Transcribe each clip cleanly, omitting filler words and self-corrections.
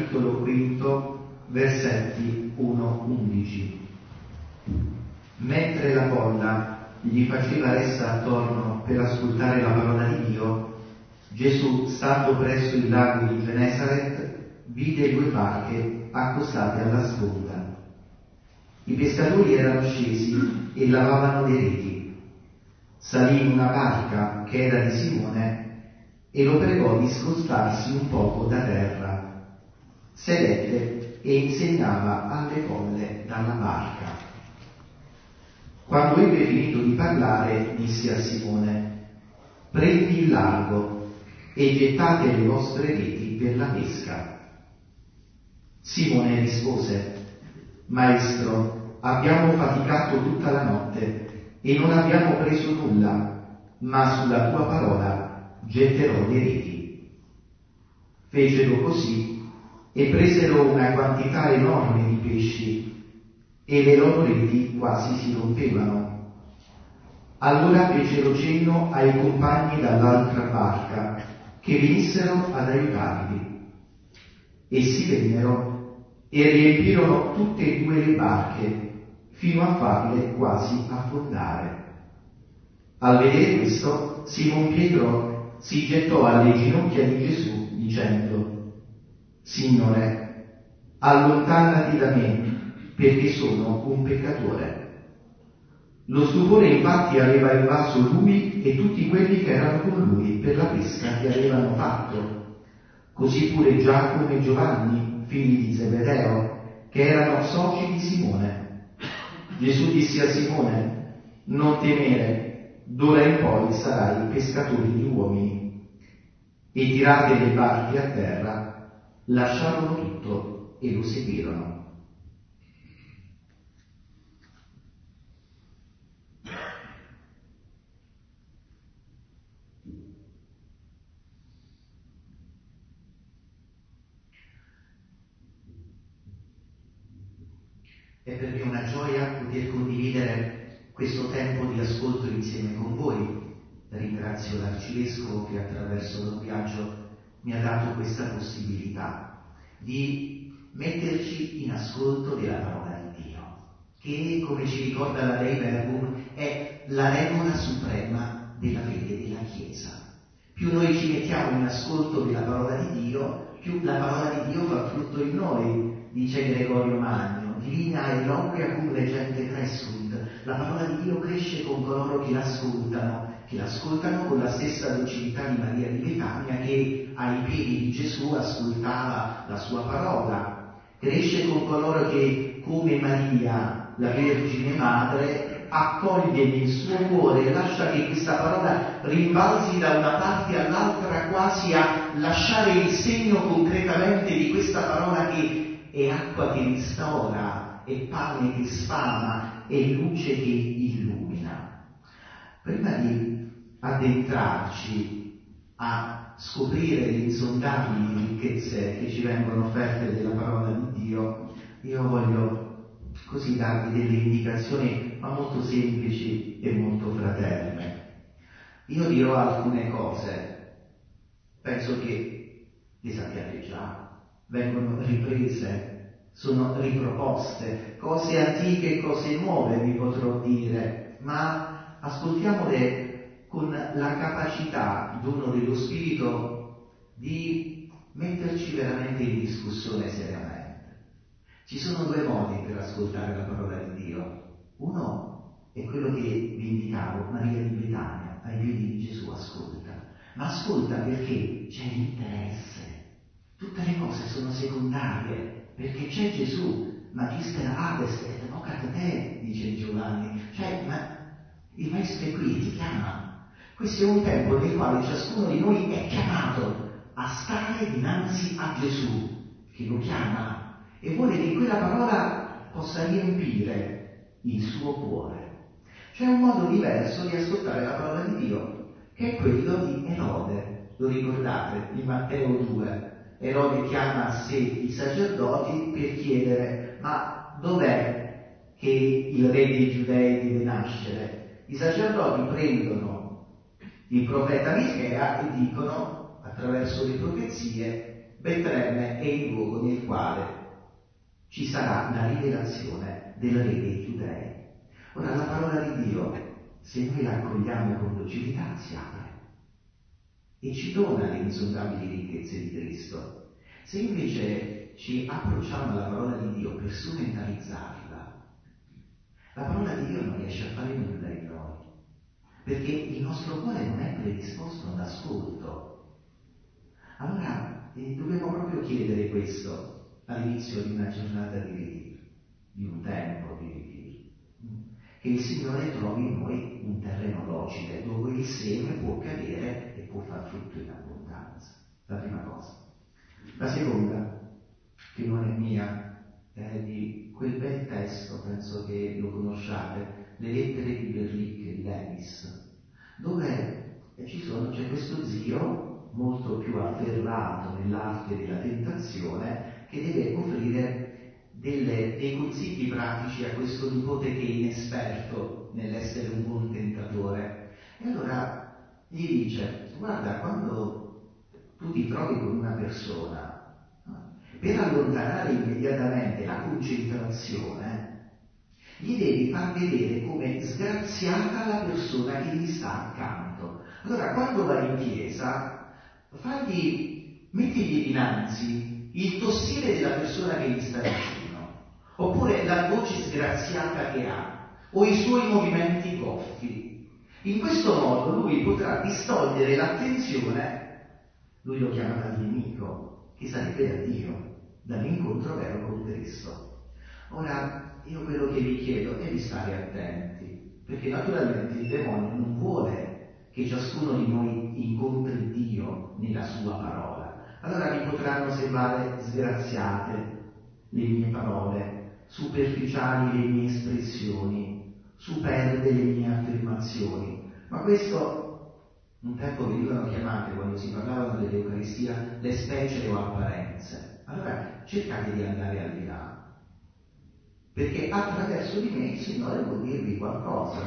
capitolo 5, versetti 1-11. Mentre la folla gli faceva ressa attorno per ascoltare la parola di Dio, Gesù, stando presso il lago di Genesaret, vide 2 barche accostate alla sponda. I pescatori erano scesi e lavavano le reti. Salì in una barca che era di Simone e lo pregò di scostarsi un poco da terra. Sedette e insegnava alle folle dalla barca. Quando ebbe finito di parlare, disse a Simone: prendi il largo e gettate le vostre reti per la pesca. Simone rispose: Maestro, abbiamo faticato tutta la notte e non abbiamo preso nulla, ma sulla tua parola getterò le reti. Fecero così e presero una quantità enorme di pesci e le loro reti quasi si rompevano. Allora fecero cenno ai compagni dall'altra barca che venissero ad aiutarli. Essi vennero e riempirono tutte e 2 le barche fino a farle quasi affondare. Al vedere questo, Simon Pietro si gettò alle ginocchia di Gesù dicendo: Signore, allontanati da me, perché sono un peccatore. Lo stupore infatti aveva invaso lui e tutti quelli che erano con lui per la pesca che avevano fatto, così pure Giacomo e Giovanni, figli di Zebedeo, che erano soci di Simone. Gesù disse a Simone: non temere, d'ora in poi sarai pescatori di uomini. E tirate le barche a terra, lasciarono tutto e lo seguirono. È per me una gioia poter condividere questo tempo di ascolto insieme con voi. Ringrazio l'Arcivescovo che attraverso lo viaggio mi ha dato questa possibilità di metterci in ascolto della parola di Dio, che, come ci ricorda la Dei Verbum, è la regola suprema della fede della Chiesa. Più noi ci mettiamo in ascolto della parola di Dio, più la parola di Dio fa frutto in noi, dice Gregorio Magno. Divina eloquia cum legente crescunt. La parola di Dio cresce con coloro che l'ascoltano con la stessa docilità di Maria di Betania, che ai piedi di Gesù ascoltava la sua parola. Cresce con coloro che, come Maria, la Vergine Madre, accoglie nel suo cuore e lascia che questa parola rimbalzi da una parte all'altra, quasi a lasciare il segno concretamente di questa parola che è acqua che restaura, è pane che sfama, è luce che illumina. Prima di addentrarci a scoprire le insondabili ricchezze che ci vengono offerte della parola di Dio, io voglio così darvi delle indicazioni, ma molto semplici e molto fraterne. Io dirò alcune cose, penso che le sappiate già, vengono riprese, sono riproposte, cose antiche e cose nuove vi potrò dire, ma ascoltiamole con la capacità, dono dello Spirito, di metterci veramente in discussione seriamente. Ci sono 2 modi per ascoltare la parola di Dio. Uno è quello che vi indicavo, Maria di Betania, ai piedi di Gesù ascolta, ma ascolta perché c'è l'interesse. Tutte le cose sono secondarie, perché c'è Gesù, Magister Adest et vocat te, dice Giovanni, cioè, ma il Maestro è qui, ti chiama. Questo è un tempo nel quale ciascuno di noi è chiamato a stare dinanzi a Gesù, che lo chiama, e vuole che quella parola possa riempire il suo cuore. C'è un modo diverso di ascoltare la parola di Dio, che è quello di Erode. Lo ricordate, di Matteo 2. Erode chiama a sé i sacerdoti per chiedere: ma dov'è che il re dei Giudei deve nascere? I sacerdoti prendono il profeta Michea e dicono, attraverso le profezie, Betlemme è il luogo nel quale ci sarà la rivelazione del Re dei Giudei. Ora la parola di Dio, se noi la accogliamo con docilità, si apre e ci dona le insondabili ricchezze di Cristo. Se invece ci approcciamo alla parola di Dio per strumentalizzarla, la parola di Dio non riesce a fare nulla in noi, perché il nostro cuore non è predisposto all'ascolto. Allora dobbiamo proprio chiedere questo all'inizio di una giornata di ritiro, di un tempo di ritiro, che il Signore trovi in noi un terreno docile dove il seme può cadere e può far frutto in abbondanza. La prima cosa. La seconda, che non è mia, è di quel bel testo, penso che lo conosciate, le lettere di Berlicche di Levis, dove c'è questo zio molto più afferrato nell'arte della tentazione che deve offrire dei consigli pratici a questo nipote che è inesperto nell'essere un buon tentatore. E allora gli dice: guarda, quando tu ti trovi con una persona, per allontanare immediatamente la concentrazione, gli devi far vedere come sgraziata la persona che gli sta accanto. Allora, quando vai in chiesa, mettigli dinanzi il tossire della persona che gli sta vicino, oppure la voce sgraziata che ha, o i suoi movimenti goffi. In questo modo lui potrà distogliere l'attenzione, lui lo chiama dal nemico, che sarebbe da Dio, dall'incontro vero con Cristo. Ora, io quello che vi chiedo è di stare attenti, perché naturalmente il demonio non vuole che ciascuno di noi incontri Dio nella sua parola. Allora vi potranno sembrare sgraziate le mie parole, superficiali le mie espressioni, superbe le mie affermazioni, ma questo un tempo venivano chiamate, quando si parlavano dell'Eucaristia, le specie o apparenze. Allora cercate di andare al di là, perché attraverso di me il Signore vuol dirvi qualcosa.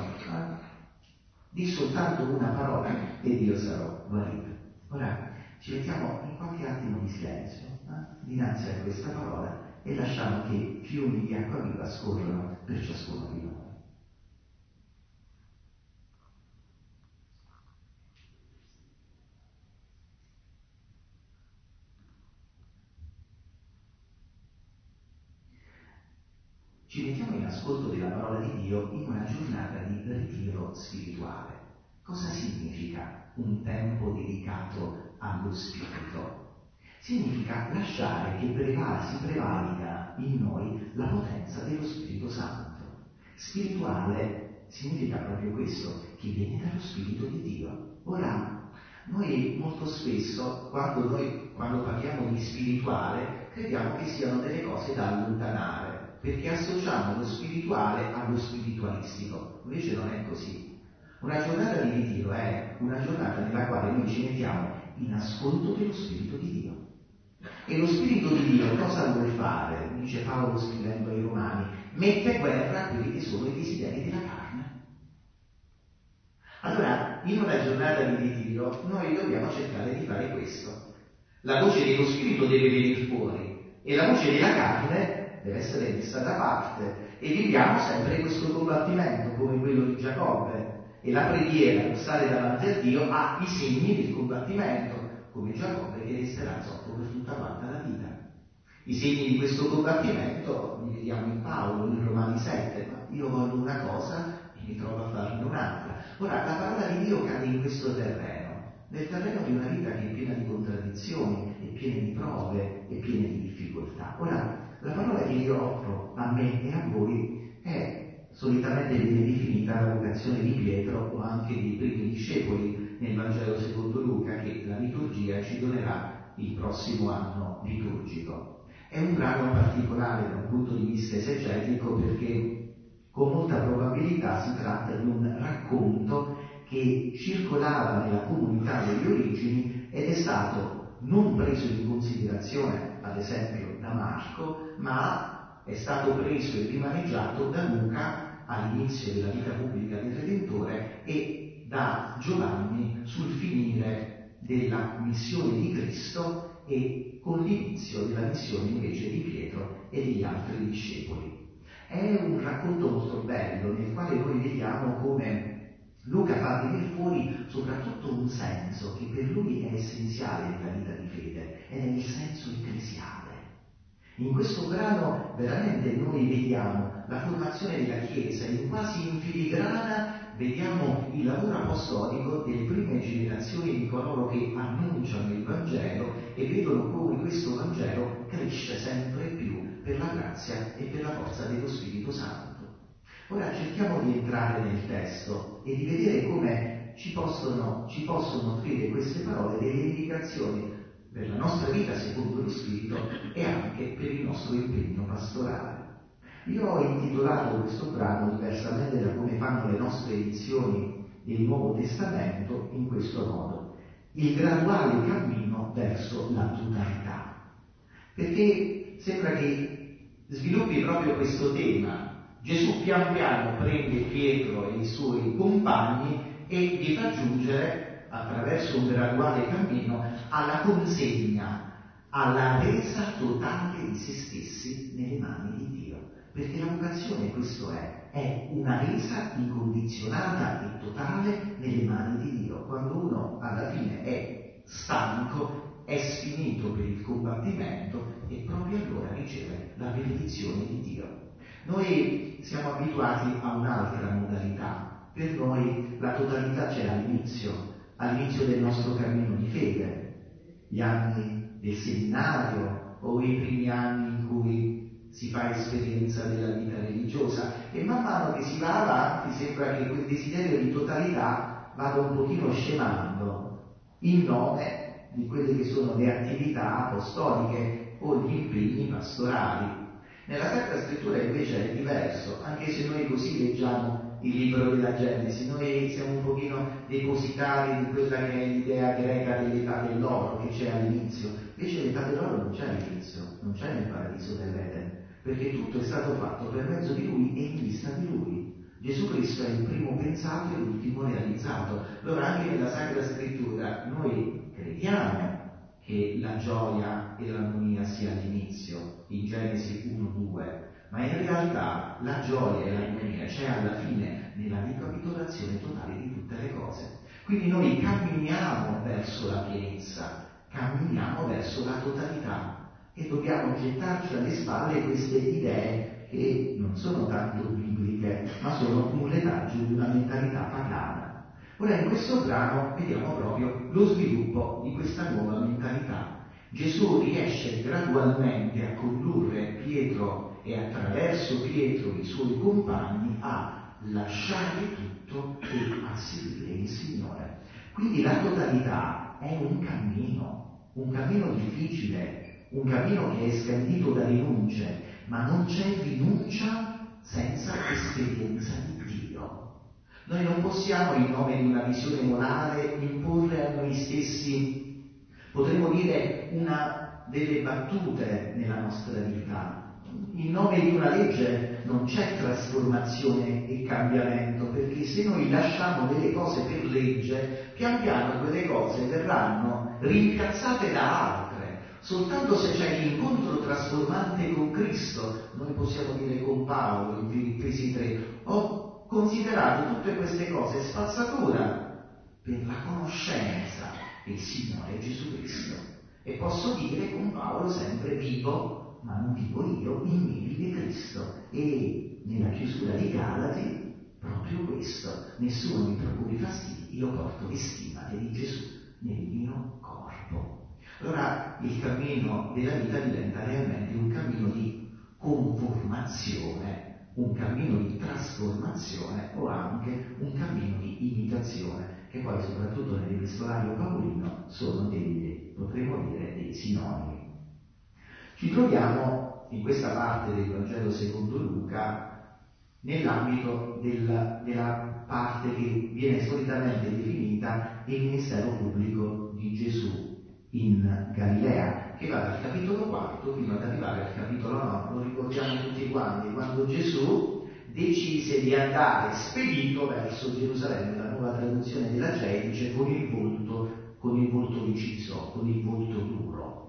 Di soltanto una parola ed io sarò guarito. Ora ci mettiamo in qualche attimo di silenzio dinanzi a questa parola e lasciamo che fiumi di acqua viva scorrano per ciascuno di noi. Ci mettiamo in ascolto della parola di Dio in una giornata di ritiro spirituale. Cosa significa un tempo dedicato allo Spirito? Significa lasciare che si prevalga in noi la potenza dello Spirito Santo. Spirituale significa proprio questo, che viene dallo Spirito di Dio. Ora, noi molto spesso, quando parliamo di spirituale, crediamo che siano delle cose da allontanare, perché associamo lo spirituale allo spiritualistico. Invece non è così. Una giornata di ritiro è una giornata nella quale noi ci mettiamo in ascolto dello Spirito di Dio. E lo Spirito di Dio cosa vuole fare? Dice Paolo scrivendo ai Romani: mette guerra a quelli che sono i desideri della carne. Allora, in una giornata di ritiro, noi dobbiamo cercare di fare questo. La voce dello Spirito deve venire fuori e la voce della carne deve essere messa da parte, e viviamo sempre questo combattimento come quello di Giacobbe, e la preghiera per stare davanti a Dio ha i segni del combattimento, come Giacobbe che resterà zoppo per tutta quanta la vita. I segni di questo combattimento li vediamo in Paolo, in Romani 7, ma io voglio una cosa e mi trovo a farne un'altra. Ora, la parola di Dio cade in questo terreno, nel terreno di una vita che è piena di contraddizioni, è piena di prove, è piena di difficoltà. Ora, la parola che io offro a me e a voi è solitamente viene definita la vocazione di Pietro o anche dei primi discepoli nel Vangelo secondo Luca, che la liturgia ci donerà il prossimo anno liturgico. È un brano particolare da un punto di vista esegetico, perché con molta probabilità si tratta di un racconto che circolava nella comunità delle origini ed è stato non preso in considerazione, ad esempio, da Marco, ma è stato preso e rimaneggiato da Luca all'inizio della vita pubblica del Redentore e da Giovanni sul finire della missione di Cristo e con l'inizio della missione invece di Pietro e degli altri discepoli. È un racconto molto bello nel quale noi vediamo come Luca fa venire fuori soprattutto un senso che per lui è essenziale nella vita di fede, ed è il senso ecclesiale. In questo brano veramente noi vediamo la formazione della Chiesa, quasi in filigrana vediamo il lavoro apostolico delle prime generazioni di coloro che annunciano il Vangelo e vedono come questo Vangelo cresce sempre più per la grazia e per la forza dello Spirito Santo. Ora cerchiamo di entrare nel testo e di vedere come ci possono offrire queste parole delle indicazioni per la nostra vita secondo lo Spirito e anche per il nostro impegno pastorale. Io ho intitolato questo brano, diversamente da come fanno le nostre edizioni del Nuovo Testamento, in questo modo: il graduale cammino verso la totalità. Perché sembra che sviluppi proprio questo tema. Gesù pian piano prende Pietro e i suoi compagni e li fa giungere, attraverso un graduale cammino, alla consegna, alla resa totale di se stessi nelle mani di Dio. Perché la vocazione questo è una resa incondizionata e totale nelle mani di Dio. Quando uno alla fine è stanco, è sfinito per il combattimento e proprio allora riceve la benedizione di Dio. Noi siamo abituati a un'altra modalità. Per noi la totalità c'è all'inizio del nostro cammino di fede, gli anni del seminario o i primi anni in cui si fa esperienza della vita religiosa, e man mano che si va avanti sembra che quel desiderio di totalità vada un pochino scemando in nome di quelle che sono le attività apostoliche o gli impegni pastorali. Nella Sacra Scrittura invece è diverso, anche se noi così leggiamo il libro della Genesi, noi siamo un pochino depositari di quella che è l'idea greca dell'età dell'oro che c'è all'inizio. Invece l'età dell'oro non c'è all'inizio, non c'è nel paradiso dell'Eden, perché tutto è stato fatto per mezzo di Lui e in vista di Lui. Gesù Cristo è il primo pensato e l'ultimo realizzato. Allora anche nella Sacra Scrittura noi crediamo che la gioia e l'armonia sia all'inizio, in Genesi 1-2, ma in realtà la gioia e l'armonia c'è alla fine nella ricapitolazione totale di tutte le cose. Quindi noi camminiamo verso la pienezza, camminiamo verso la totalità e dobbiamo gettarci alle spalle queste idee che non sono tanto bibliche, ma sono un retaggio di una mentalità pagana. Ora in questo brano vediamo proprio lo sviluppo di questa nuova mentalità. Gesù riesce gradualmente a condurre Pietro e attraverso Pietro i suoi compagni a lasciare tutto e a seguire il Signore. Quindi la totalità è un cammino difficile, un cammino che è scandito da rinunce, ma non c'è rinuncia senza esperienza di Dio. Noi non possiamo, in nome di una visione morale, imporre a noi stessi, potremmo dire, una delle battute nella nostra vita. In nome di una legge non c'è trasformazione e cambiamento, perché se noi lasciamo delle cose per legge, pian piano quelle cose verranno rimpiazzate da altre. Soltanto se c'è l'incontro trasformante con Cristo, noi possiamo dire con Paolo in Filippesi 3, ho considerato tutte queste cose spazzatura per la conoscenza del Signore Gesù Cristo. E posso dire con Paolo sempre: vivo, ma non vivo io, in me vive Cristo. E nella chiusura di Galati proprio questo: nessuno mi procuri fastidi, io porto le stimate di Gesù nel mio corpo. Allora il cammino della vita diventa realmente un cammino di conformazione, un cammino di trasformazione o anche un cammino di imitazione, che poi soprattutto nell'epistolario paolino sono potremmo dire, dei sinonimi. Ci troviamo in questa parte del Vangelo secondo Luca nell'ambito della parte che viene solitamente definita il ministero pubblico di Gesù in Galilea, che va dal capitolo 4 fino ad arrivare al capitolo 9, lo ricordiamo tutti quanti, quando Gesù decise di andare spedito verso Gerusalemme. La nuova traduzione della GEI dice con il volto deciso, con il volto duro.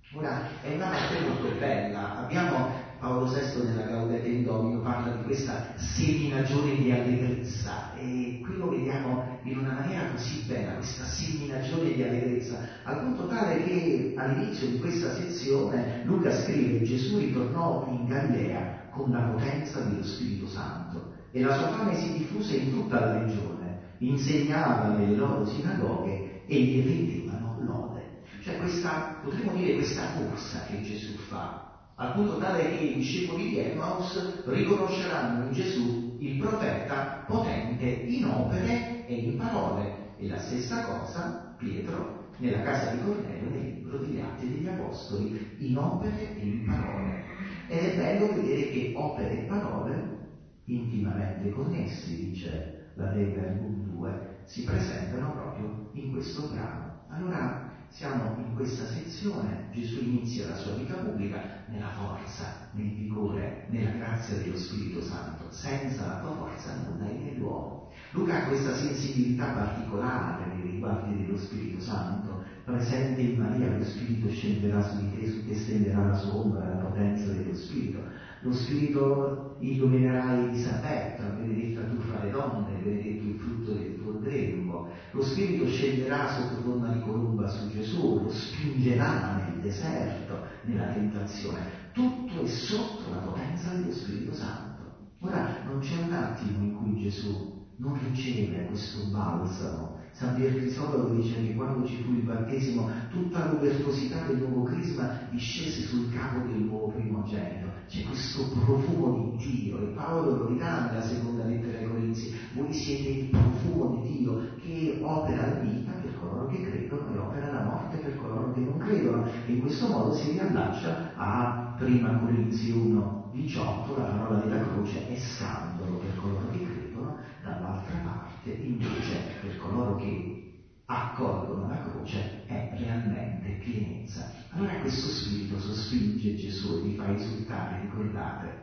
Ora, è una parte molto bella. Abbiamo Paolo VI nella Gaudete in Domino parla di questa seminagione di allegrezza, e qui lo vediamo in una maniera così bella, questa seminagione di allegrezza, al punto tale che all'inizio di questa sezione Luca scrive: Gesù ritornò in Galilea con la potenza dello Spirito Santo e la sua fame si diffuse in tutta la regione, insegnava nelle loro sinagoghe e gli rendevano lode. Cioè potremmo dire questa corsa che Gesù fa, al punto tale che i discepoli di Emmaus riconosceranno in Gesù il profeta potente in opere e in parole. E la stessa cosa Pietro nella casa di Cornelio nel libro degli Atti degli Apostoli, in opere e in parole. Ed è bello vedere che opere e parole, intimamente connessi, dice la Lega Album 2, si presentano proprio in questo brano. Allora, siamo in questa sezione, Gesù inizia la sua vita pubblica nella forza, nel vigore, nella grazia dello Spirito Santo. Senza la tua forza nulla è nell'uomo. Luca ha questa sensibilità particolare nei riguardi dello Spirito Santo. Presente in Maria, lo Spirito scenderà su di te, su te stenderà la sua ombra, la potenza dello Spirito. Lo Spirito illuminerà Elisabetta, benedetta tu fra le donne, benedetto il frutto del tuo grembo. Lo Spirito scenderà sotto forma di colomba su Gesù, lo spingerà nel deserto, nella tentazione. Tutto è sotto la potenza dello Spirito Santo. Ora, non c'è un attimo in cui Gesù non riceve questo balsamo. San Pier Crisologo dice che quando ci fu il battesimo, tutta l'obertosità del nuovo crisma discese sul capo del nuovo primogenito. C'è questo profumo di Dio, e Paolo lo dirà nella seconda lettera ai Corinzi: voi siete il profumo di Dio che opera la vita per coloro che credono e opera la morte per coloro che non credono. E in questo modo si riallaccia a 1 Corinzi 1,18, la parola della croce è scandalo per coloro che credono, dall'altra parte invece per coloro che accolgono la croce è realmente pienezza. Allora questo spirito sospinge Gesù e vi fa esultare, ricordate,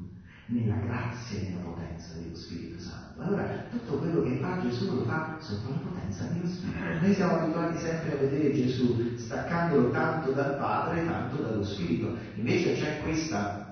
nella grazia e nella potenza dello Spirito Santo. Allora tutto quello che fa Gesù lo fa sotto la potenza dello Spirito. Noi siamo abituati sempre a vedere Gesù staccandolo tanto dal Padre, tanto dallo Spirito. Invece c'è questa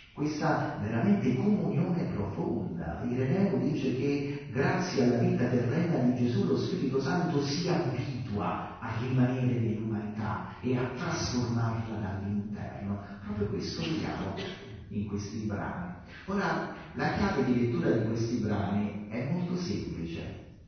veramente comunione profonda. Ireneo dice che grazie alla vita terrena di Gesù lo Spirito Santo si abitua a rimanere nell'umanità e a trasformarla dall'interno. Proprio questo vediamo in questi brani. Ora, la chiave di lettura di questi brani è molto semplice: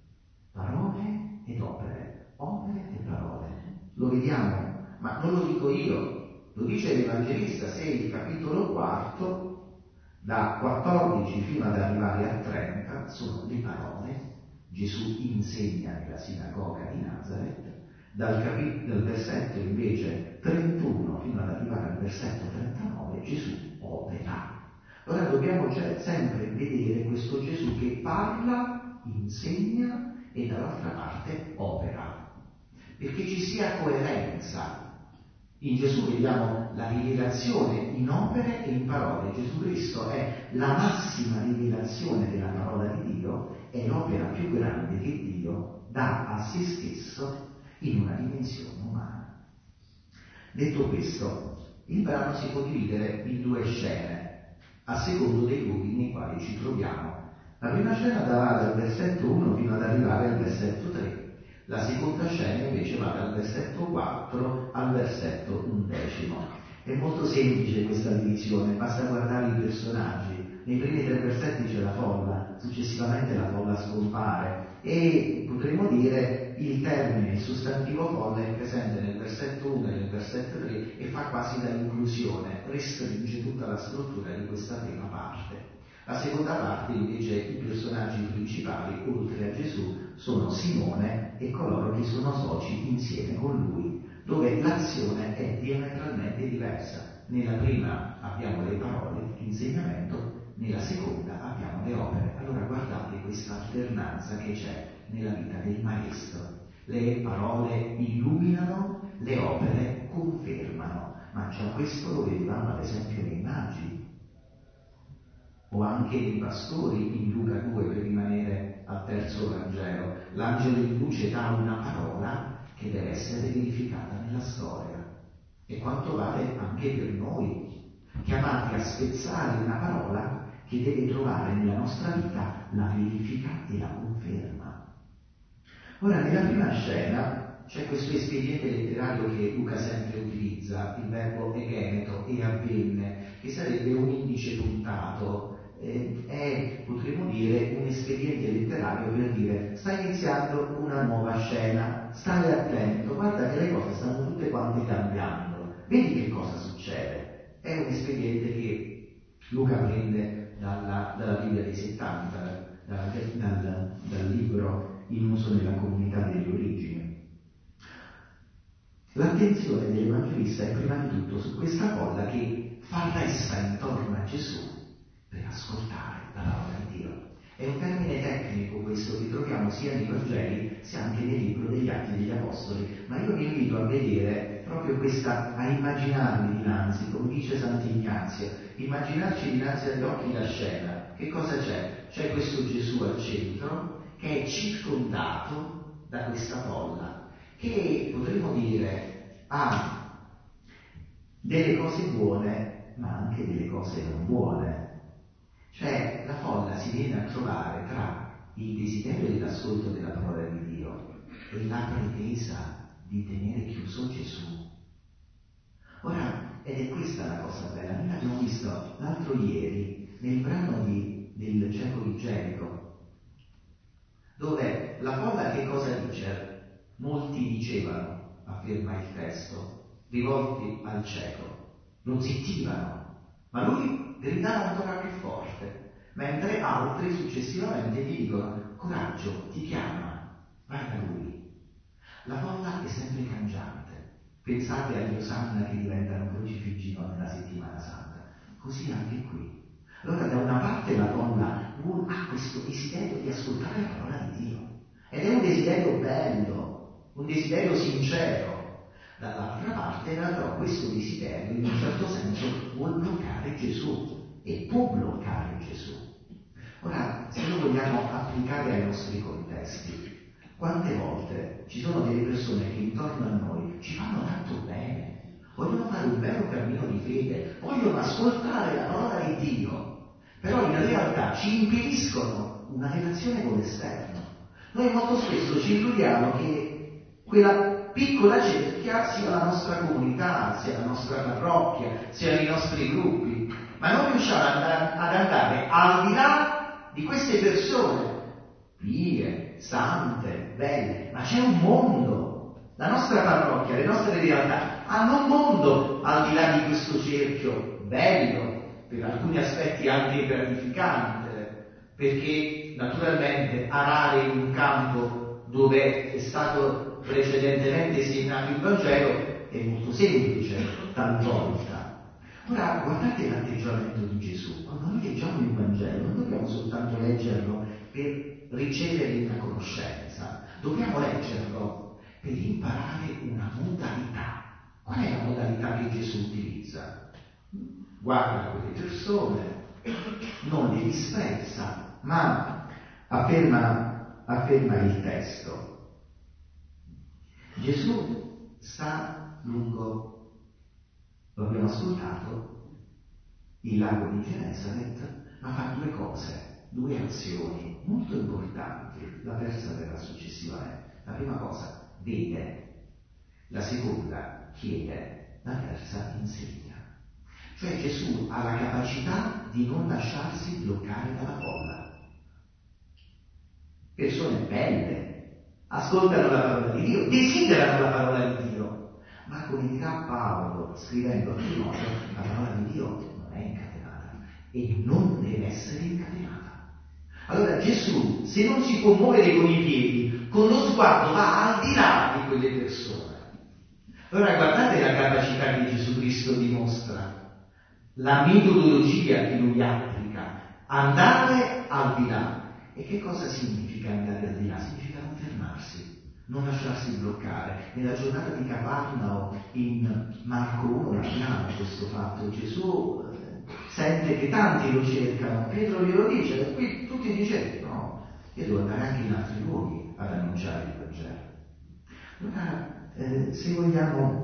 parole ed opere, opere e parole. Lo vediamo, ma non lo dico io, lo dice l'Evangelista. Se il capitolo 4, da 14 fino ad arrivare a 30, sono le parole. Gesù insegna nella sinagoga di Nazareth. Dal versetto invece 31 fino ad arrivare al versetto 39, Gesù opera. Ora dobbiamo sempre vedere questo Gesù che parla, insegna e dall'altra parte opera, perché ci sia coerenza. In Gesù vediamo la rivelazione in opere e in parole. Gesù Cristo è la massima rivelazione della parola di Dio, è l'opera più grande che Dio dà a se stesso in una dimensione umana. Detto questo, il brano si può dividere in due scene, a secondo dei luoghi nei quali ci troviamo. La prima scena va dal versetto 1 fino ad arrivare al versetto 3. La seconda scena invece va dal versetto 4 al versetto 11. È molto semplice questa divisione, basta guardare i personaggi. Nei primi 3 versetti c'è la folla, successivamente la folla scompare e potremmo dire il termine, il sostantivo folla è presente nel versetto 1 e nel versetto 3 e fa quasi da inclusione, restringe tutta la struttura di questa prima parte. La seconda parte invece i personaggi principali, oltre a Gesù, sono Simone e coloro che sono soci insieme con lui, dove l'azione è diametralmente diversa. Nella prima abbiamo le parole, l'insegnamento, nella seconda abbiamo le opere. Allora guardate questa alternanza che c'è nella vita del Maestro. Le parole illuminano, le opere confermano, ma già questo lo vedevamo ad esempio nei magi, o anche nei pastori in Luca 2, per rimanere al terzo Vangelo. L'angelo di luce dà una parola che deve essere verificata nella storia. E quanto vale anche per noi, chiamati a spezzare una parola che deve trovare nella nostra vita la verifica e la conferma. Ora, nella prima scena c'è questo espediente letterario che Luca sempre utilizza, il verbo egeneto, e avvenne, che sarebbe un indice puntato. È, potremmo dire, un espediente letterario per dire: sta iniziando una nuova scena, stai attento, guarda che le cose stanno tutte quante cambiando, vedi che cosa succede. È un espediente che Luca prende dalla Bibbia dei 70, dal libro in uso nella comunità delle origini. L'attenzione dell'Evangelista è prima di tutto su questa folla che fa ressa intorno a Gesù per ascoltare la parola di Dio. È un termine tecnico questo che troviamo sia nei Vangeli sia anche nel libro degli Atti degli Apostoli, ma io vi invito a vedere proprio questa, a immaginarvi dinanzi, come dice Sant'Ignazio, immaginarci dinanzi agli occhi la scena. Che cosa c'è? C'è questo Gesù al centro che è circondato da questa folla, che potremmo dire ha delle cose buone ma anche delle cose non buone. Cioè la folla si viene a trovare tra il desiderio dell'ascolto della parola di Dio e la pretesa di tenere chiuso Gesù. Ora, ed è questa la cosa bella, noi l'abbiamo visto l'altro ieri nel brano del cieco di Gerico, dove la folla che cosa dice? Molti dicevano, afferma il testo, rivolti al cieco, lo zittivano, ma lui gridava ancora più forte, mentre altri successivamente gli dicono: coraggio, ti chiama, vai da lui. La folla è sempre cangiante. Pensate agli Osanna che diventano crocifiggino nella settimana santa, così anche qui. Allora da una parte la donna ha questo desiderio di ascoltare la parola di Dio, ed è un desiderio bello, un desiderio sincero. Dall'altra parte però questo desiderio in un certo senso vuol bloccare Gesù e può bloccare Gesù. Ora, se lo vogliamo applicare ai nostri contesti, quante volte ci sono delle persone che intorno a noi ci fanno tanto bene, vogliono fare un vero cammino di fede, vogliono ascoltare la parola di Dio, però in realtà ci impediscono una relazione con l'esterno. Noi molto spesso ci illudiamo che quella piccola cerchia sia la nostra comunità, sia la nostra parrocchia, siano i nostri gruppi, ma non riusciamo ad andare al di là di queste persone, pie, sante, belle, ma c'è un mondo. La nostra parrocchia, le nostre realtà hanno un mondo al di là di questo cerchio bello, per alcuni aspetti anche gratificante, perché naturalmente arare in un campo dove è stato precedentemente segnato il Vangelo è molto semplice talvolta. Ora guardate l'atteggiamento di Gesù. Quando noi leggiamo il Vangelo non dobbiamo soltanto leggerlo per ricevere una conoscenza, dobbiamo leggerlo per imparare una modalità. Qual è la modalità che Gesù utilizza? Guarda quelle persone, non le disprezza, ma afferma il testo. Gesù sta lungo, lo abbiamo ascoltato, il lago di Genesaret, ma fa due cose, due azioni molto importanti. La terza verrà successivamente. La prima cosa, vede; la seconda, chiede; la terza, insegna. Cioè Gesù ha la capacità di non lasciarsi bloccare dalla folla. Persone belle, ascoltano la parola di Dio, desiderano la parola di Dio, ma come dirà Paolo scrivendo a Timoteo, la parola di Dio non è incatenata e non deve essere incatenata. Allora Gesù, se non si può muovere con i piedi, con lo sguardo va al di là di quelle persone. Allora guardate la capacità che Gesù Cristo dimostra, la metodologia che lui applica, andare al di là. E che cosa significa andare al di là? Significa non fermarsi, non lasciarsi bloccare. Nella giornata di Cafarnao in Marco 1 abbiamo questo fatto. Gesù sente che tanti lo cercano, Pietro glielo dice, e qui tutti dicono no, io devo andare anche in altri luoghi ad annunciare il Vangelo. Allora, se vogliamo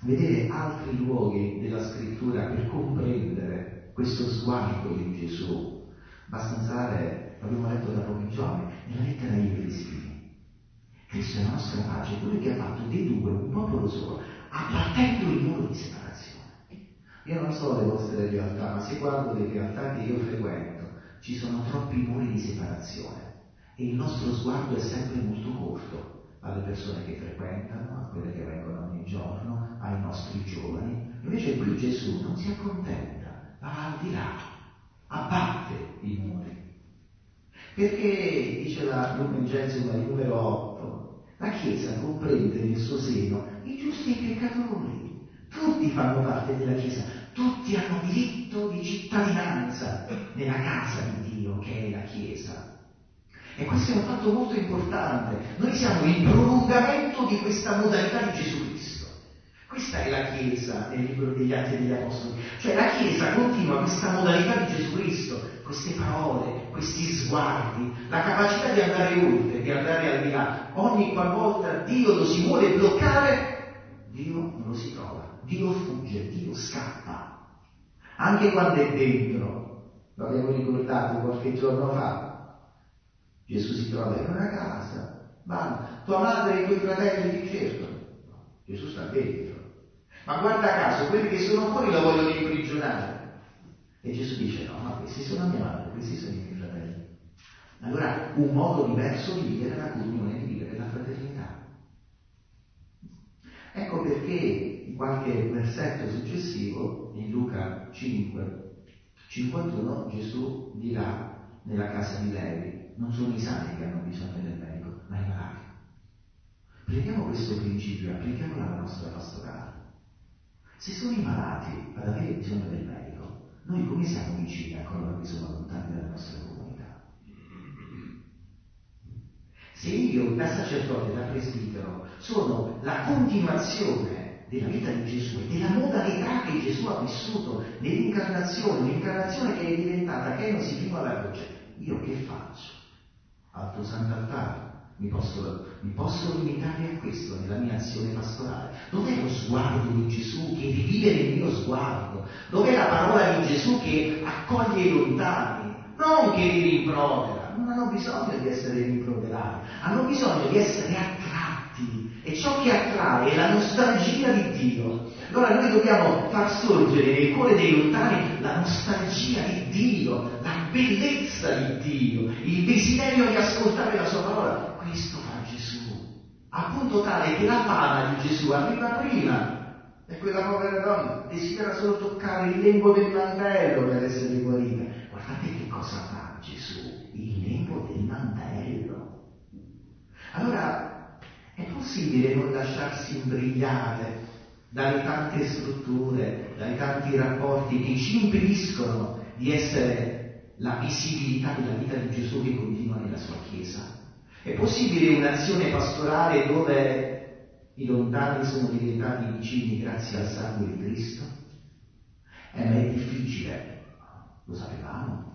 vedere altri luoghi della scrittura per comprendere questo sguardo di Gesù. Basta andare, l'abbiamo letto da pochi giorni, nella lettera ai Efesini. Cristo è la nostra pace, quello che ha fatto dei due un popolo solo, abbattendo il muro di separazione. Io non so le vostre realtà, ma se guardo le realtà che io frequento, ci sono troppi muri di separazione e il nostro sguardo è sempre molto corto alle persone che frequentano, a quelle che vengono ogni giorno, ai nostri giovani. Invece qui Gesù non si accontenta, va al di là, abbatte i muri. Perché, dice la Lumen Gentium al numero 8, la Chiesa comprende nel suo seno i giusti e i peccatori. Tutti fanno parte della Chiesa, tutti hanno diritto di cittadinanza nella casa di Dio che è la Chiesa. E questo è un fatto molto importante. Noi siamo il prolungamento di questa modalità di Gesù Cristo. Questa è la Chiesa nel libro degli Atti degli Apostoli. Cioè la Chiesa continua questa modalità di Gesù Cristo, queste parole, questi sguardi, la capacità di andare oltre, di andare al di là. Ogni qualvolta Dio lo si vuole bloccare, Dio non lo si trova, Dio fugge, Dio scappa. Anche quando è dentro, lo abbiamo ricordato qualche giorno fa, Gesù si trova in una casa, va, tua madre e i tuoi fratelli ti cercano. Gesù sta dentro. Ma guarda caso, quelli che sono fuori lo vogliono imprigionare. E Gesù dice, no, ma questi sono mia madre, questi sono i miei fratelli. Allora, un modo diverso di vivere la comunione, di vivere la fraternità. Ecco perché in qualche versetto successivo, in Luca 5, 51, Gesù dirà nella casa di Levi, non sono i sani che hanno bisogno del medico, ma i malati. Prendiamo questo principio e applichiamolo alla nostra pastorale. Se sono i malati ad avere bisogno del medico, noi come siamo vicini a coloro che sono lontani dalla nostra comunità? Se io, da sacerdote, da presbitero, sono la continuazione della vita di Gesù e della modalità che Gesù ha vissuto nell'incarnazione, l'incarnazione che è diventata kenosi fino alla croce, io che faccio? Alto Sant'Altare. Mi posso limitare a questo nella mia azione pastorale? Dov'è lo sguardo di Gesù che rivive nel mio sguardo? Dov'è la parola di Gesù che accoglie i lontani? Non che li rimprovera, non hanno bisogno di essere rimproverati, hanno bisogno di essere attratti. E ciò che attrae è la nostalgia di Dio. Allora noi dobbiamo far sorgere nel cuore dei lontani la nostalgia di Dio, la bellezza di Dio, il desiderio di ascoltare la sua parola. Questo fa Gesù, a punto tale che la fama di Gesù arriva prima. E quella povera donna desidera solo toccare il lembo del mantello per essere guarita. Guardate che cosa fa Gesù, il lembo del mantello. Allora, è possibile non lasciarsi imbrigliare dalle tante strutture, dai tanti rapporti che ci impediscono di essere la visibilità della vita di Gesù che continua nella sua Chiesa? È possibile un'azione pastorale dove i lontani sono diventati vicini grazie al sangue di Cristo? Ma è difficile, lo sapevamo.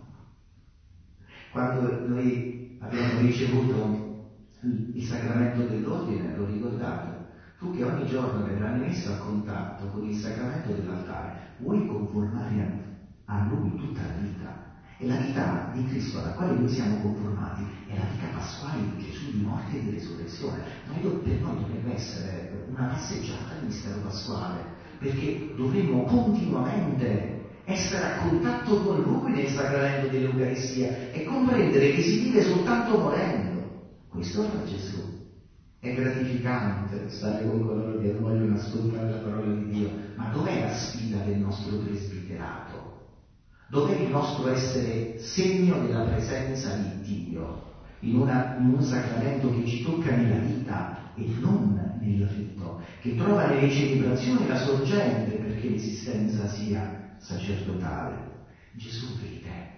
Quando noi abbiamo ricevuto il sacramento dell'ordine, lo ricordate? Tu che ogni giorno verrai messo a contatto con il sacramento dell'altare, vuoi conformare a Lui tutta la vita. E la vita di Cristo alla quale noi siamo conformati è la vita pasquale di Gesù di morte e di resurrezione. Per noi dovrebbe essere una passeggiata del mistero pasquale, perché dovremmo continuamente essere a contatto con Lui nel sacramento dell'Eucaristia e comprendere che si vive soltanto morendo. Questo fa Gesù. È gratificante stare con coloro che vogliono ascoltare la parola di Dio, ma dov'è la sfida del nostro presbiterato? Dov'è il nostro essere segno della presenza di Dio in un sacramento che ci tocca nella vita e non nel rito, che trova nelle celebrazioni la sorgente perché l'esistenza sia sacerdotale? Gesù vede.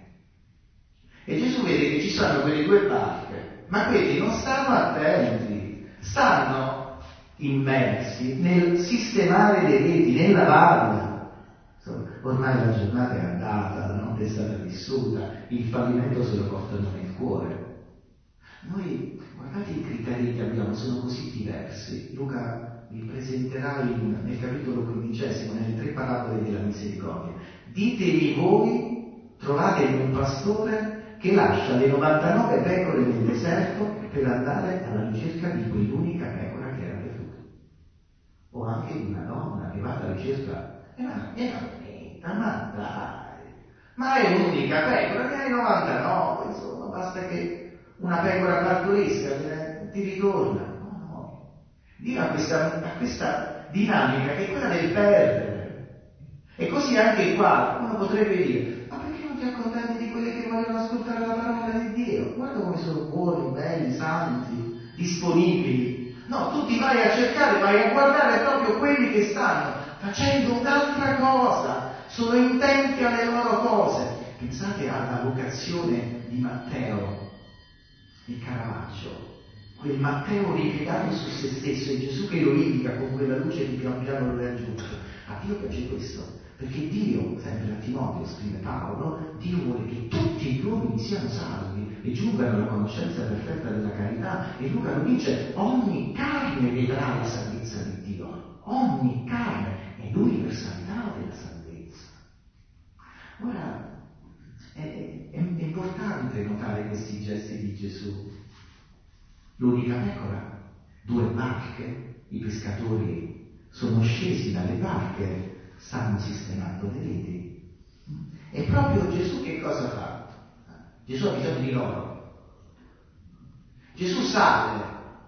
E Gesù vede che ci sono quelle due barche, ma quelli non stanno attenti, stanno immersi nel sistemare le reti, nel lavarle. Ormai la giornata è andata, la notte è stata vissuta, il fallimento se lo portano nel cuore. Noi, guardate i criteri che abbiamo, sono così diversi. Luca vi presenterà nel capitolo 15, nelle 3 parabole della misericordia. Ditemi voi, trovatemi un pastore che lascia le 99 pecore nel deserto per andare alla ricerca di quell'unica pecora che era perduta. O anche di una donna che va alla ricerca, ma dai, ma è l'unica pecora, ne hai 99, insomma, basta che una pecora partorisca, ti ritorna. No. Dio ha questa dinamica che è quella del perdere. E così anche qua uno potrebbe dire: ma perché non ti accontenti di quelli che vogliono ascoltare la parola di Dio? Guarda come sono buoni, belli, santi, disponibili. No, tu ti vai a cercare, vai a guardare proprio quelli che stanno facendo un'altra cosa, sono intenti alle loro cose. Pensate alla vocazione di Matteo e Caravaggio, quel Matteo ripiegato su se stesso e Gesù che lo indica con quella luce che pian piano lo raggiunge. A Dio piace questo, perché Dio, sempre a Timoteo scrive Paolo, Dio vuole che tutti gli uomini siano salvi e giungano alla conoscenza perfetta della carità, e Luca lo dice: ogni carne vedrà la salvezza di Dio, ogni carne, è l'universalità della salvezza. Ora, è importante notare questi gesti di Gesù. L'unica pecora, 2 barche, i pescatori sono scesi dalle barche, stanno sistemando le reti. E proprio Gesù che cosa fa? Gesù ha bisogno di loro. Gesù sale.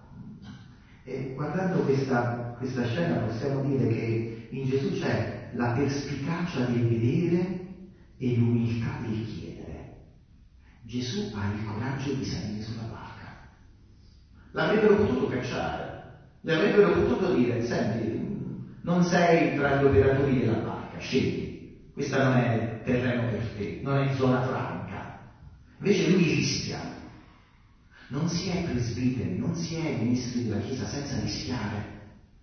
E guardando questa scena possiamo dire che in Gesù c'è la perspicacia del vedere e l'umiltà del chiedere. Gesù ha il coraggio di salire sulla barca. L'avrebbero potuto cacciare, le avrebbero potuto dire: senti, non sei tra gli operatori della barca, scegli, questa non è terreno per te, non è zona franca. Invece lui rischia. Non si è presbiteri, non si è ministri della Chiesa senza rischiare.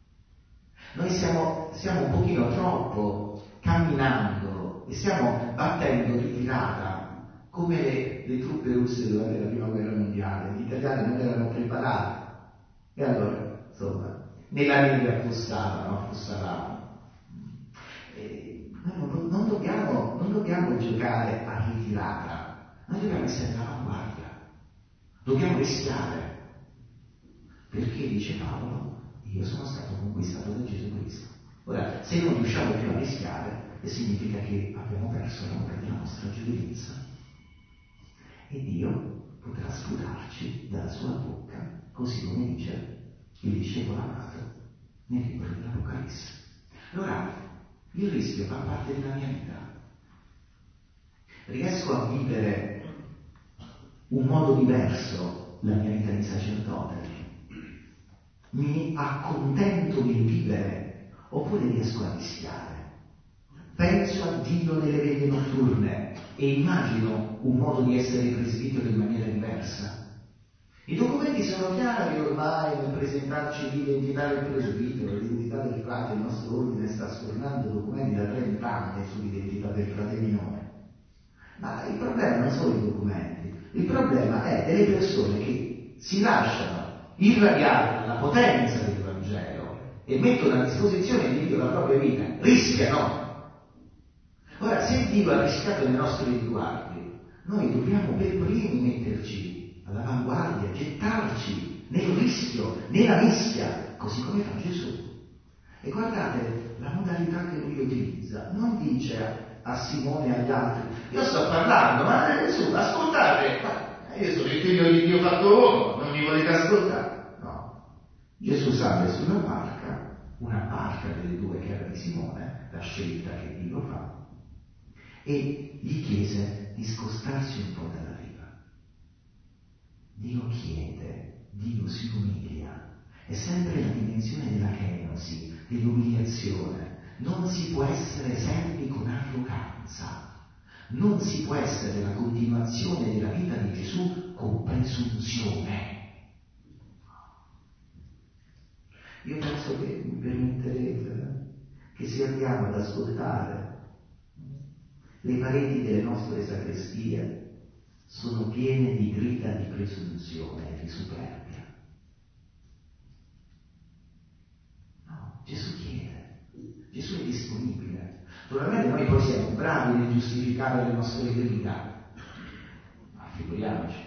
Noi stiamo un pochino troppo camminando e stiamo battendo ritirata come le truppe russe durante la prima guerra mondiale. Gli italiani non erano preparati e allora, insomma, nella nebbia affossavano. Non dobbiamo giocare a ritirata, noi dobbiamo essere all'avanguardia, dobbiamo rischiare, perché dice Paolo: io sono stato conquistato da Gesù Cristo. Ora, se non riusciamo più a rischiare, significa che abbiamo perso l'amore della nostra giovinezza. E Dio potrà sputarci dalla sua bocca, così come dice il discepolo amato nel libro dell'Apocalisse. Allora, il rischio fa parte della mia vita. Riesco a vivere un modo diverso la mia vita di sacerdote? Mi accontento di vivere oppure riesco a rischiare? Penso a Dio nelle veglie notturne e immagino un modo di essere presbitero in maniera diversa. I documenti sono chiari ormai nel presentarci l'identità del presbitero, l'identità del frate. Il nostro ordine sta sfornando documenti da 30 anni sull'identità del frate minore. Ma il problema non sono i documenti, il problema è delle persone che si lasciano irradiare dalla potenza del Vangelo e mettono a disposizione di Dio la propria vita, rischiano. Ora, se Dio ha rischiato nei nostri riguardi, noi dobbiamo per primi metterci all'avanguardia, gettarci nel rischio, nella mischia, così come fa Gesù. E guardate, la modalità che lui utilizza non dice a Simone e agli altri: io sto parlando, ma Gesù, ascoltate, ma io sono il figlio di Dio fatto uomo, non mi volete ascoltare? No. Gesù sale sulla barca, una barca delle 2 che era di Simone, la scelta che Dio fa, e gli chiese di scostarsi un po' dalla riva. Dio chiede, Dio si umilia. È sempre la dimensione della kenosi, dell'umiliazione. Non si può essere servi con arroganza, non si può essere la continuazione della vita di Gesù con presunzione. Io penso che mi permetterete che se andiamo ad ascoltare le pareti delle nostre sacrestie sono piene di grida di presunzione e di superbia. No. Naturalmente noi poi siamo bravi nel giustificare le nostre verità, ma figuriamoci.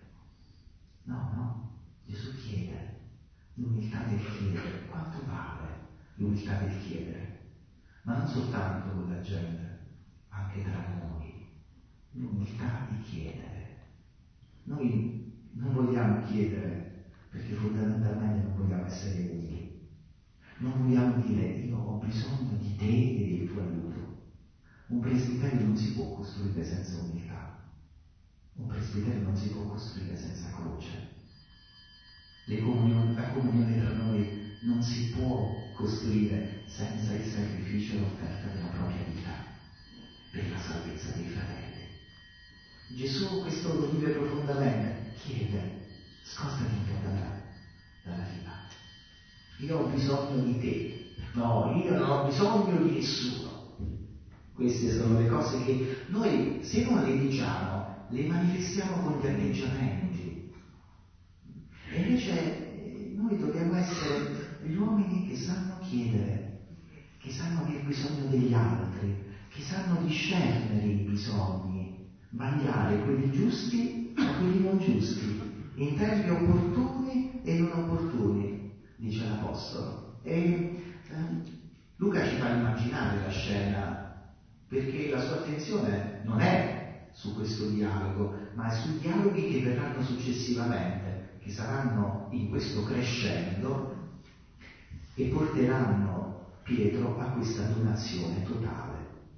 No, Gesù chiede, l'umiltà del chiedere. Quanto vale l'umiltà del chiedere? Ma non soltanto con la gente, anche tra noi. L'umiltà di chiedere. Noi non vogliamo chiedere perché fondamentalmente non vogliamo essere umili. Non vogliamo dire io ho bisogno di te e del tuo aiuto. Un presbiterio non si può costruire senza umiltà. Un presbiterio non si può costruire senza croce. La comunione tra noi non si può costruire senza il sacrificio e l'offerta della propria vita per la salvezza dei fratelli. Gesù questo lo vive profondamente, chiede, scostati un po' dalla vita. Io ho bisogno di te. No, io non ho bisogno di nessuno. Queste sono le cose che noi, se non le diciamo, le manifestiamo con gli atteggiamenti. E invece noi dobbiamo essere gli uomini che sanno chiedere, che sanno aver bisogno degli altri, che sanno discernere i bisogni, vagliare quelli giusti da quelli non giusti, in tempi opportuni e non opportuni, dice l'Apostolo. E Luca ci fa immaginare la scena, perché la sua attenzione non è su questo dialogo, ma è sui dialoghi che verranno successivamente, che saranno in questo crescendo e porteranno Pietro a questa donazione totale.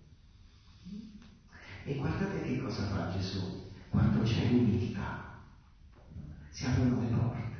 E guardate che cosa fa Gesù quando c'è umiltà. Si aprono le porte.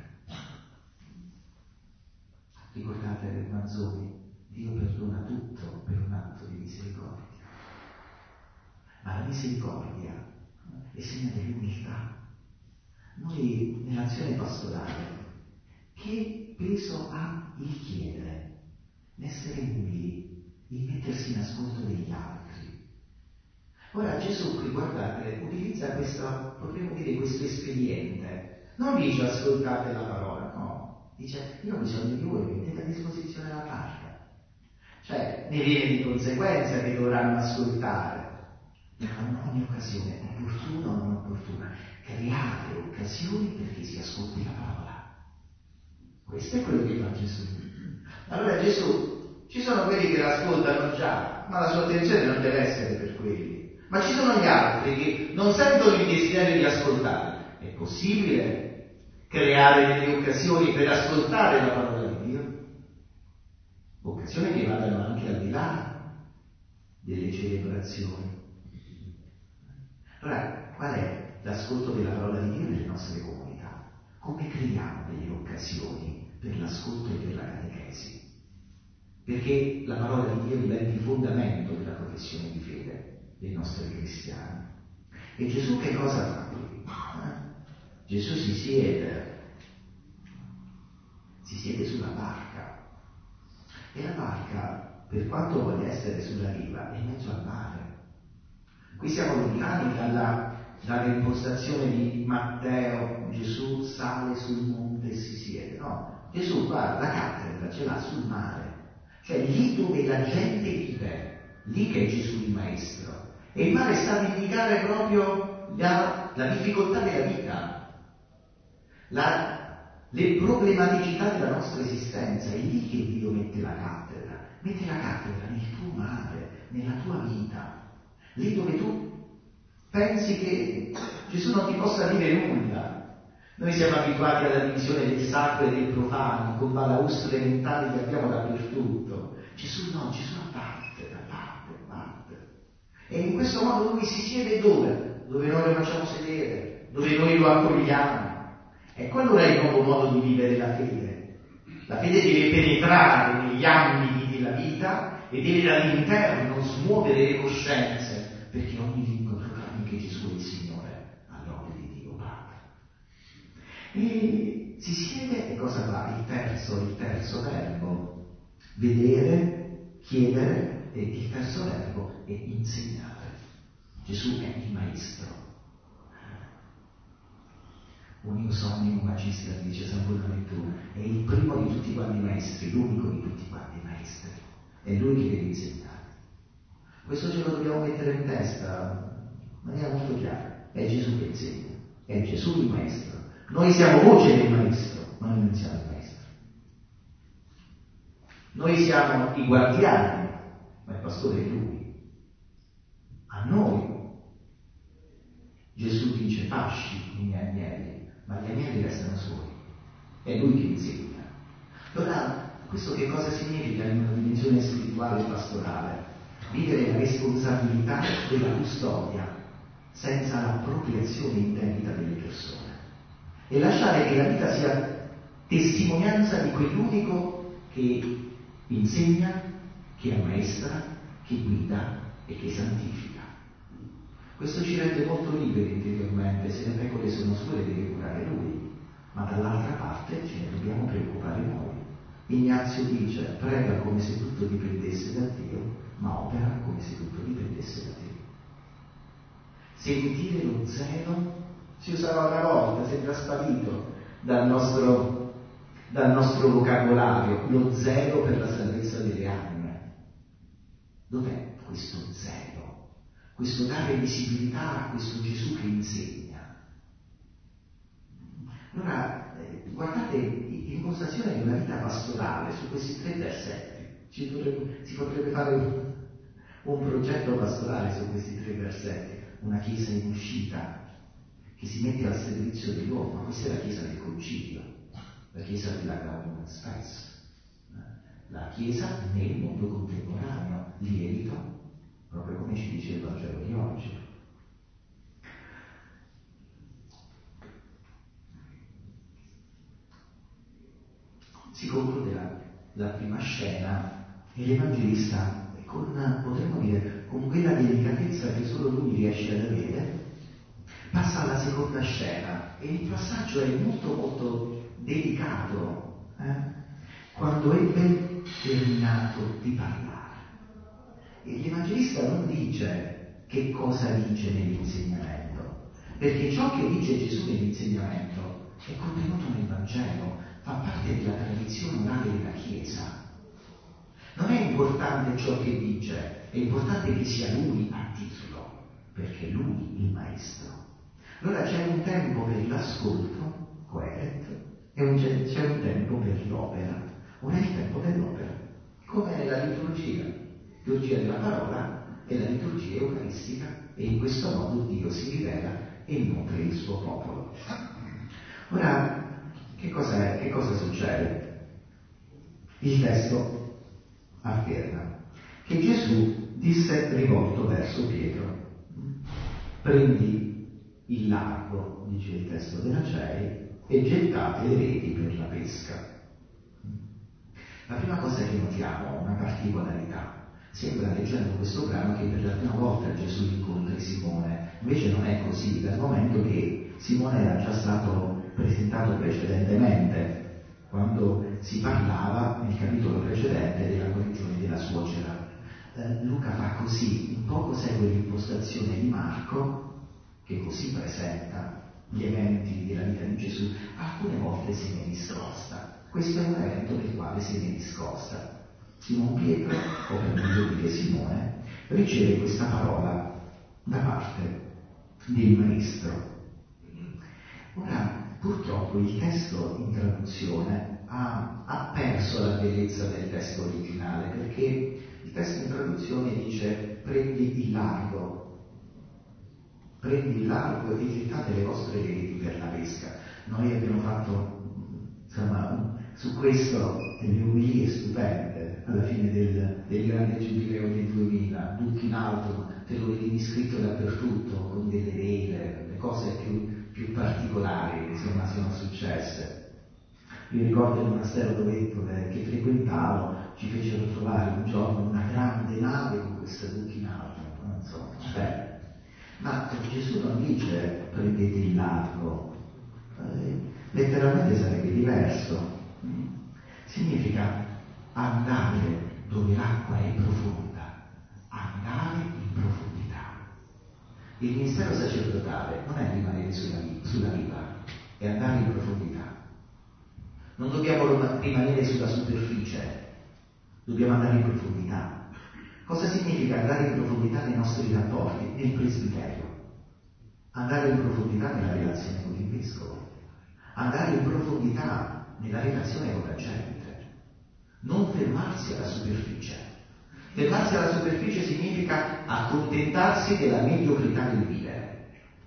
Ricordate Manzoni, Dio perdona tutto per un atto di misericordia. Ma la misericordia è segno dell'umiltà. Noi nell'azione pastorale, che peso ha il chiedere, l'essere umili, il mettersi in ascolto degli altri? Ora Gesù qui, guardate, utilizza questo, potremmo dire, questo espediente. Non dice ascoltate la parola, no. Dice io ho bisogno di voi, mettete a disposizione la barca. Cioè ne viene di conseguenza che dovranno ascoltare. Ma ogni occasione, opportuna o non opportuna, create occasioni perché si ascolti la parola. Questo è quello che fa Gesù. Allora Gesù, ci sono quelli che l'ascoltano già, ma la sua attenzione non deve essere per quelli. Ma ci sono gli altri che non sentono il desiderio di ascoltare. È possibile creare delle occasioni per ascoltare la parola di Dio? Occasioni che vadano anche al di là delle celebrazioni. Allora, qual è l'ascolto della parola di Dio nelle nostre comunità? Come creiamo delle occasioni per l'ascolto e per la catechesi? Perché la parola di Dio diventi fondamento della professione di fede dei nostri cristiani. E Gesù che cosa fa qui? Gesù si siede sulla barca. E la barca, per quanto voglia essere sulla riva, è in mezzo al mare. Qui siamo lontani dall'impostazione di Matteo, Gesù sale sul monte e si siede. No, Gesù qua la cattedra ce l'ha sul mare, cioè lì dove la gente vive, lì che è Gesù il Maestro. E il mare sta ad indicare proprio la difficoltà della vita, le problematicità della nostra esistenza. È lì che Dio mette la cattedra nel tuo mare, nella tua vita. Lì dove tu pensi che Gesù non ti possa dire nulla. Noi siamo abituati alla divisione del sacro e del profano, con balaustre mentali che abbiamo dappertutto. Gesù no, Gesù parte. E in questo modo lui si siede dove? Dove noi lo facciamo sedere, dove noi lo accogliamo. Ecco allora il nuovo modo di vivere la fede. La fede deve penetrare negli ambiti della vita e deve dall'interno smuovere le coscienze, perché ogni lingua proclami che Gesù è il Signore all'opera di Dio Padre. E si siede e cosa fa? Il terzo verbo, vedere, chiedere, e il terzo verbo è insegnare. Gesù è il Maestro. Unius omnium magister, dice San Bonaventura, è il primo di tutti quanti i maestri, l'unico di tutti quanti i maestri. È lui che deve insegnare. Questo ce lo dobbiamo mettere in testa in maniera molto chiara. È Gesù che insegna, è Gesù il Maestro. Noi siamo voce del Maestro, ma noi non siamo il Maestro. Noi siamo i guardiani, ma il pastore è Lui. A noi Gesù dice: fasci i miei agnelli, ma gli agnelli restano soli. È Lui che insegna. Allora, questo che cosa significa in una dimensione spirituale e pastorale? Vivere la responsabilità della custodia senza l'appropriazione indebita delle persone e lasciare che la vita sia testimonianza di quell'unico che insegna, che ammaestra, che guida e che santifica. Questo ci rende molto liberi interiormente. Se le pecore sono sue le deve curare Lui, ma dall'altra parte ce ne dobbiamo preoccupare noi. Ignazio dice: prega come se tutto dipendesse da Dio, ma opera come se tutto dipendesse da te. Sentire lo zelo si usava una volta, sembra sparito dal nostro vocabolario, lo zelo per la salvezza delle anime. Dov'è questo zelo? Questo dare visibilità a questo Gesù che insegna. Allora, guardate, l'impostazione di una vita pastorale su questi 3 versetti. Si potrebbe fare un progetto pastorale su questi 3 versetti. Una chiesa in uscita che si mette al servizio dell'uomo, ma questa è la chiesa del concilio, la chiesa della Gaudium et Spes, la chiesa nel mondo contemporaneo, lievito, proprio come ci dice il Vangelo di oggi. Si conclude la prima scena e l'Evangelista, potremmo dire, con quella delicatezza che solo lui riesce ad avere, passa alla seconda scena e il passaggio è molto molto delicato. Quando ebbe terminato di parlare, e l'Evangelista non dice che cosa dice nell'insegnamento, perché ciò che dice Gesù nell'insegnamento è contenuto nel Vangelo, fa parte della tradizione orale della Chiesa. Non è importante ciò che dice, è importante che sia Lui a dirlo, perché è Lui il Maestro. Allora c'è un tempo per l'ascolto, coeret, e c'è un tempo per l'opera. Ora è il tempo dell'opera, come la liturgia della parola e la liturgia eucaristica, e in questo modo Dio si rivela e nutre il suo popolo. Ora, che cosa succede? Il testo afferma che Gesù disse rivolto verso Pietro: prendi il largo, dice il testo della CEI, e gettate le reti per la pesca. La prima cosa che notiamo, una particolarità, sembra leggendo questo brano che per la prima volta Gesù incontra Simone, invece non è così, dal momento che Simone era già stato presentato precedentemente, quando si parlava nel capitolo precedente della guarigione della suocera. Luca fa così, un poco segue l'impostazione di Marco, che così presenta gli eventi della vita di Gesù, alcune volte se ne discosta. Questo è un evento del quale se ne discosta. Simon Pietro, o per meglio dire Simone, riceve questa parola da parte del Maestro. Ora, purtroppo il testo in traduzione ha perso la bellezza del testo originale, perché il testo in traduzione dice prendi il largo e gettate le vostre reti per la pesca. Noi abbiamo fatto, su questo delle umilie stupende alla fine del grande giubileo del 2000, butti in alto, te lo vedi scritto dappertutto con delle vele, le cose più particolari sono successe. Io ricordo il monastero che frequentavo, ci fecero trovare un giorno una grande nave con questa buchi in alto, non so, ma Gesù non dice prendete il largo, letteralmente sarebbe diverso. Significa andare dove l'acqua è profonda, andare in profondità. Il ministero sacerdotale non è rimanere sulla riva, è andare in profondità. Non dobbiamo rimanere sulla superficie, dobbiamo andare in profondità. Cosa significa andare in profondità nei nostri rapporti, nel presbiterio? Andare in profondità nella relazione con il vescovo, andare in profondità nella relazione con la gente, non fermarsi alla superficie. Fermarsi alla superficie significa accontentarsi della mediocrità del vivere.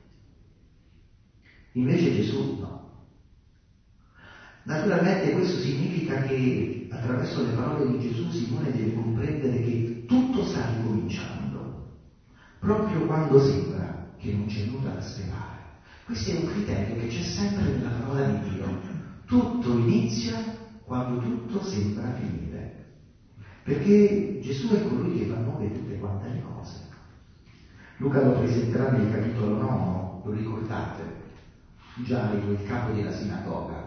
Invece Gesù no. Naturalmente questo significa che attraverso le parole di Gesù Simone deve comprendere che tutto sta ricominciando, proprio quando sembra che non c'è nulla da sperare. Questo è un criterio che c'è sempre nella parola di Dio. Tutto inizia quando tutto sembra finire. Perché Gesù è colui che fa nuove tutte quante le cose. Luca lo presenterà nel capitolo 9, lo ricordate? Giairo, il capo della sinagoga,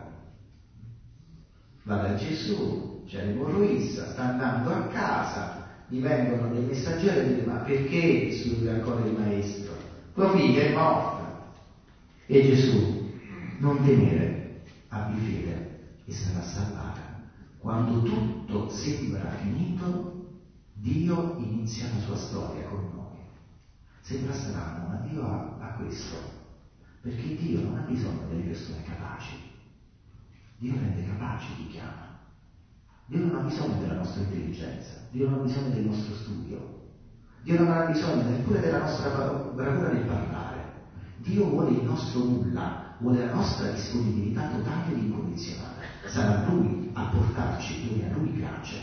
va da Gesù, c'è l'emorroissa, sta andando a casa, gli vengono dei messaggeri e dicono: ma perché studia ancora il maestro? Tua figlia è morta. E Gesù: non temere, abbi fede e sarà salvata. Quando tutto sembra finito, Dio inizia la sua storia con noi. Sembra strano, ma Dio ha questo, perché Dio non ha bisogno delle persone capaci. Dio rende capaci chi chiama. Dio non ha bisogno della nostra intelligenza, Dio non ha bisogno del nostro studio, Dio non ha bisogno neppure della nostra bravura nel parlare. Dio vuole il nostro nulla, vuole la nostra disponibilità totale ed incondizionata. Sarà Lui a portarci dove a Lui piace.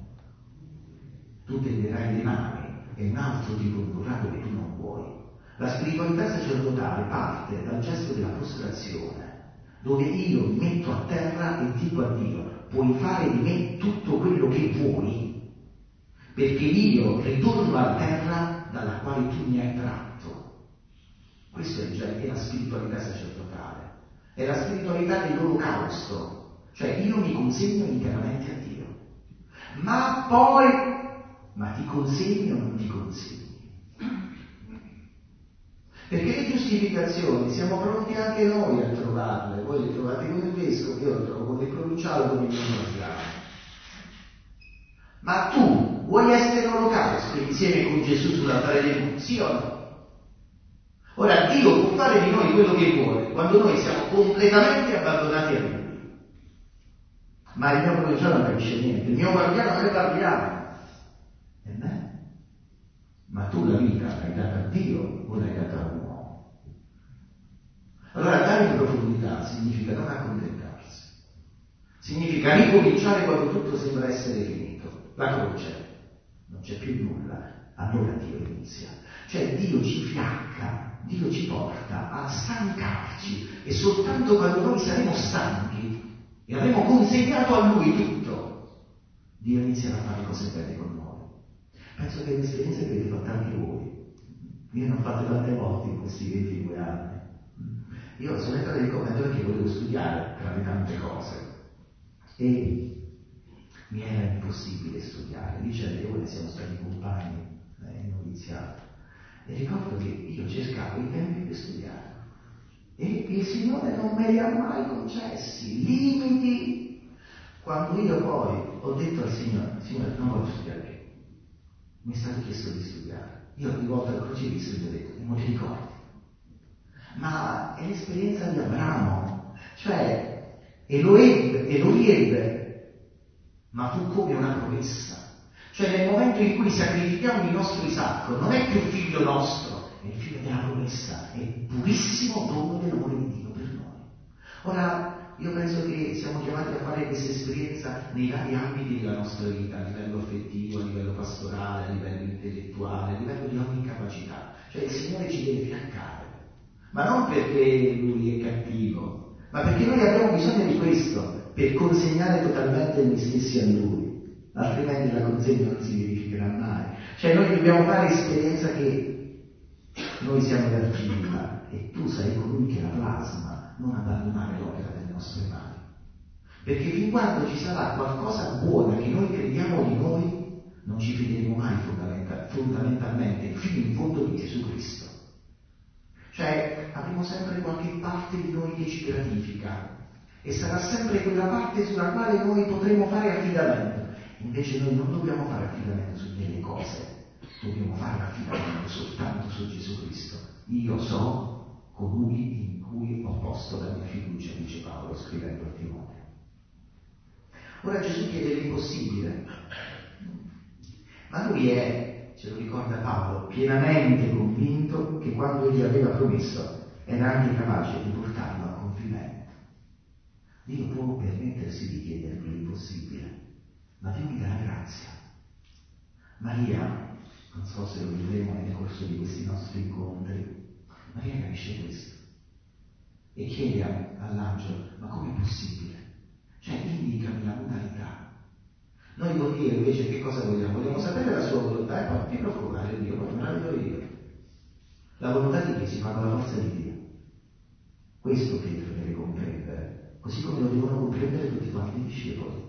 Tu tenderai le mani e un altro ti condurrà dove tu non vuoi. La spiritualità sacerdotale parte dal gesto della prostrazione, dove io mi metto a terra e dico a Dio: puoi fare di me tutto quello che vuoi, perché io ritorno alla terra dalla quale tu mi hai tratto. Questa è la spiritualità sacerdotale, è la spiritualità dell'olocausto, cioè io mi consegno interamente a Dio. Ma ti consegni o non ti consegni? Perché le giustificazioni siamo pronti anche noi a trovarle. Voi le trovate con il vescovo, io le trovo con il provinciale, con il monastero. Ma tu vuoi essere olocausto insieme con Gesù sull'altare del mondo, sì o no? Ora Dio può fare di noi quello che vuole quando noi siamo completamente abbandonati a Lui. Ma il mio provinciale non capisce niente, il mio guardiano non è guardiano. E me? Ma tu la vita l'hai data a Dio o l'hai data a un uomo? Allora andare in profondità significa non accontentarsi, significa ricominciare quando tutto sembra essere finito. La croce, non c'è più nulla, allora Dio inizia. Cioè Dio ci fiacca, Dio ci porta a stancarci, e soltanto quando noi saremo stanchi e avremo consegnato a Lui tutto, Dio inizierà a fare cose belle con noi. Penso che è un'esperienza che avete fatto anche voi. Io ne ho fatte tante volte in questi 22 anni. Io sono entrato in convento perché volevo studiare tra le tante cose e mi era impossibile studiare. Lì c'è Leone, siamo stati compagni in noviziato, e ricordo che io cercavo i tempi per studiare e il Signore non me li ha mai concessi, limiti. Quando io poi ho detto al Signore non voglio studiare più, mi è stato chiesto di studiare. Io ogni volta che crocifisso gli ho detto: non ti ricordi? Ma è l'esperienza di Abramo, cioè e lo ebbe, ma fu come una promessa. Cioè nel momento in cui sacrifichiamo il nostro Isacco, non è più figlio nostro, è il figlio della promessa, è il purissimo dono dell'amore di Dio per noi. Ora, io penso che siamo chiamati a fare questa esperienza nei vari ambiti della nostra vita, a livello affettivo, a livello pastorale, a livello intellettuale, a livello di ogni capacità. Cioè il Signore ci deve fiaccare, ma non perché Lui è cattivo, ma perché noi abbiamo bisogno di questo per consegnare totalmente noi stessi a Lui, altrimenti la consegna non si verificherà mai. Cioè noi dobbiamo fare esperienza che noi siamo l'argilla e tu sei colui che la plasma, non abbandonare l'opera delle nostre mani. Perché fin quando ci sarà qualcosa buono che noi crediamo di noi, non ci fideremo mai fondamentalmente fino in fondo di Gesù Cristo. Cioè avremo sempre qualche parte di noi che ci gratifica e sarà sempre quella parte sulla quale noi potremo fare affidamento. Invece noi non dobbiamo fare affidamento su delle cose, dobbiamo fare l'affidamento soltanto su Gesù Cristo. Io so colui in cui ho posto la mia fiducia, dice Paolo scrivendo a Timoteo. Ora Gesù chiede l'impossibile, ma lui è, ce lo ricorda Paolo, pienamente convinto che quando egli aveva promesso era anche capace di portarlo a compimento. Dio può permettersi di chiedergli l'impossibile, ma Dio mi dà la grazia. Maria, non so se lo vedremo nel corso di questi nostri incontri, Maria capisce questo e chiede all'angelo: ma com'è possibile? Cioè indicami la modalità. Noi con Dio invece che cosa vogliamo? Vogliamo sapere la sua volontà e poi ti preoccupare Dio, poi me la vedo io. La volontà di Dio si fa con la forza di Dio. Questo Pietro deve comprendere, così come lo devono comprendere tutti quanti i discepoli.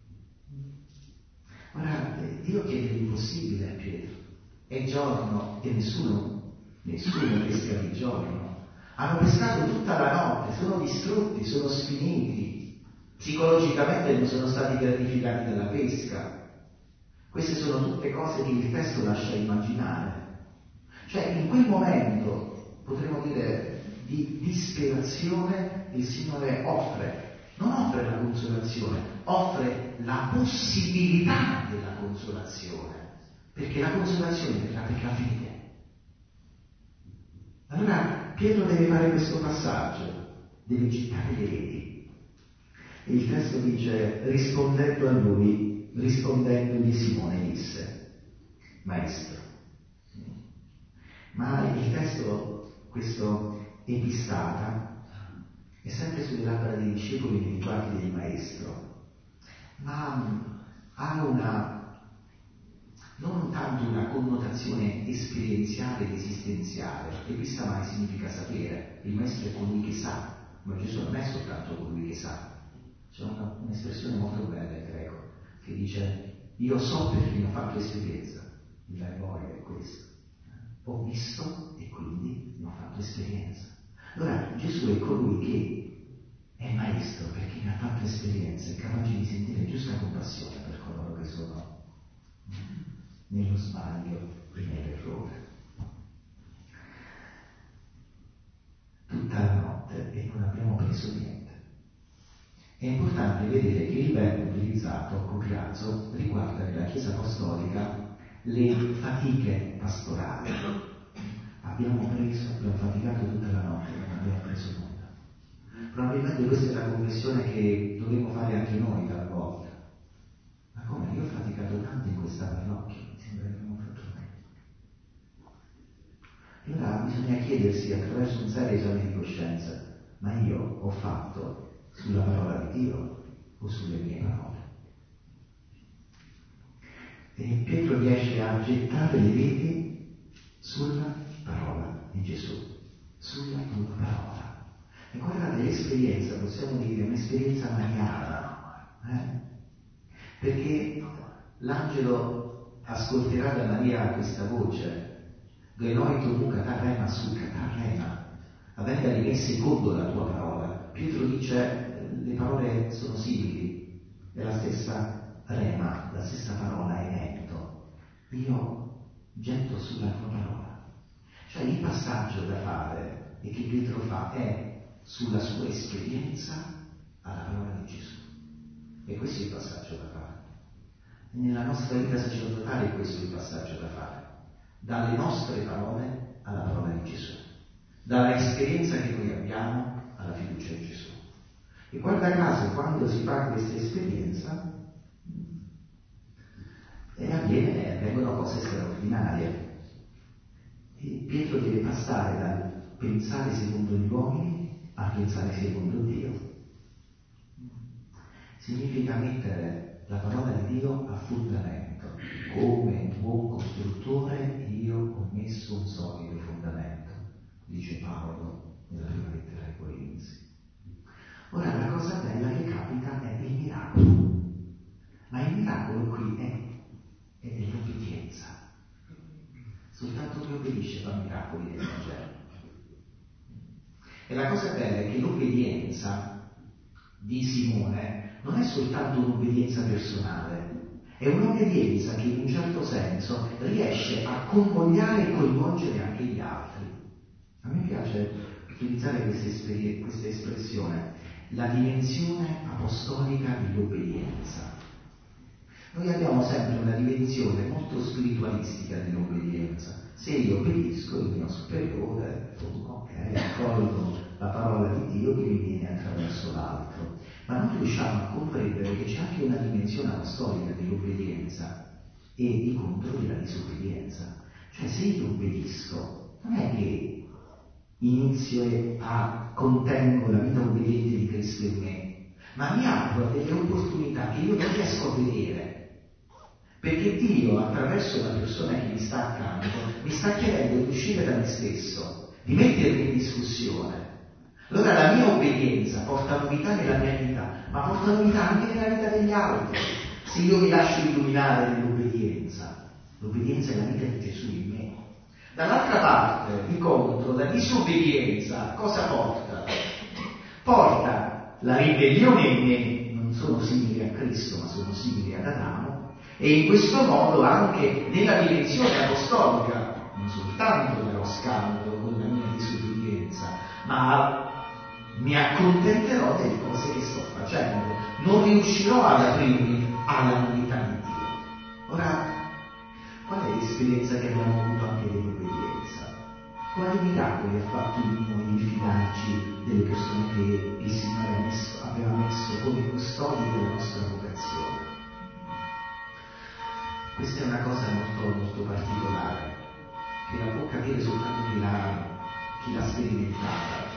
Guardate, Dio chiede l'impossibile a Pietro. È giorno e nessuno pesca di giorno. Hanno pescato tutta la notte, sono distrutti, sono sfiniti, psicologicamente non sono stati gratificati dalla pesca. Queste sono tutte cose che il testo lascia immaginare. Cioè in quel momento, potremmo dire, di disperazione, il Signore non offre la consolazione, offre la possibilità della consolazione, perché la consolazione verrà per la fede. Allora Pietro deve fare questo passaggio, deve gettare le reti. E il testo dice: rispondendo a lui, rispondendogli Simone disse: Maestro. Ma il testo, questo epistata, è sempre sulle labbra dei discepoli nei riguardi del Maestro, ma ha non tanto una connotazione esperienziale ed esistenziale. Epistamai significa sapere, il Maestro è colui che sa, ma Gesù non è soltanto colui che sa. C'è un'espressione molto bella in greco che dice: io so perché ne ho fatto esperienza. Il verbo è questo: ho visto e quindi ne ho fatto esperienza. Allora Gesù è colui che è maestro perché ne ha fatto esperienza, è capace di sentire giusta compassione per coloro che sono nello sbaglio e nell'errore. Tutta la notte e non abbiamo preso niente. È importante vedere che il verbo utilizzato, copiazzo, riguarda nella Chiesa apostolica le fatiche pastorali. Abbiamo faticato tutta la notte e non abbiamo preso nulla. Probabilmente questa è la confessione che dovremmo fare anche noi talvolta. Ma come? Io ho faticato tanto in questa parrocchia, mi sembra che non ho fatto niente. Allora bisogna chiedersi attraverso un serio esame di coscienza: ma io ho fatto sulla parola di Dio o sulle mie parole? E Pietro riesce a gettare le reti sulla parola di Gesù, sulla tua parola. E guardate, l'esperienza, possiamo dire, è un'esperienza mariana, perché l'angelo ascolterà da Maria questa voce: Genoi tu mucata rema succata rema, avendo rimesse secondo la tua parola. Pietro dice: le parole sono simili, è la stessa rema, la stessa parola è netto. Io getto sulla tua parola. Cioè il passaggio da fare e che Pietro fa è sulla sua esperienza alla parola di Gesù. E questo è il passaggio da fare. Nella nostra vita sacerdotale questo è il passaggio da fare. Dalle nostre parole alla parola di Gesù. Dalla esperienza che noi abbiamo alla fiducia in Gesù. E guarda caso, quando si fa questa esperienza, avvengono cose straordinarie. E Pietro deve passare dal pensare secondo gli uomini a pensare secondo Dio. Significa mettere la parola di Dio a fondamento. Come buon costruttore io ho messo un solido fondamento, dice Paolo nella prima lettera ai Corinzi. Ora la cosa bella che capita è il miracolo, ma il miracolo qui è dell'obbedienza. Soltanto chi obbedisce fa miracoli nel Vangelo. E la cosa bella è che l'obbedienza di Simone non è soltanto un'obbedienza personale, È un'obbedienza che in un certo senso riesce a convogliare e coinvolgere anche gli altri. A me piace utilizzare questa espressione, la dimensione apostolica dell'obbedienza. Noi abbiamo sempre una dimensione molto spiritualistica dell'obbedienza. Se io obbedisco il mio superiore, ok, accolgo la parola di Dio che mi viene attraverso l'altro. Ma non riusciamo a comprendere che c'è anche una dimensione apostolica dell'obbedienza e di contro della disobbedienza. Cioè se io obbedisco, non è che inizio a contengo la vita obbediente di Cristo in me, ma mi apro a delle opportunità che io non riesco a vedere. Perché Dio, attraverso la persona che mi sta accanto, mi sta chiedendo di uscire da me stesso, di mettermi in discussione. Allora la mia obbedienza porta novità nella mia vita, ma porta novità anche nella vita degli altri. Se io mi lascio illuminare nell'obbedienza, l'obbedienza è la vita di Gesù in me. Dall'altra parte, di contro, la disobbedienza cosa porta? Porta la ribellione in me, non sono simili a Cristo, ma sono simili ad Adamo, e in questo modo anche nella dimensione apostolica, non soltanto darò scandalo con la mia disobbedienza, ma mi accontenterò delle cose che sto facendo, non riuscirò ad aprirmi alla novità di Dio. Ora, qual è l'esperienza che abbiamo avuto anche dell'obbedienza? Quali miracoli ha fatto in noi il fidarci delle persone che il Signore aveva messo come custodi della nostra vocazione? Questa è una cosa molto, molto particolare, che la può capire soltanto chi l'ha sperimentata.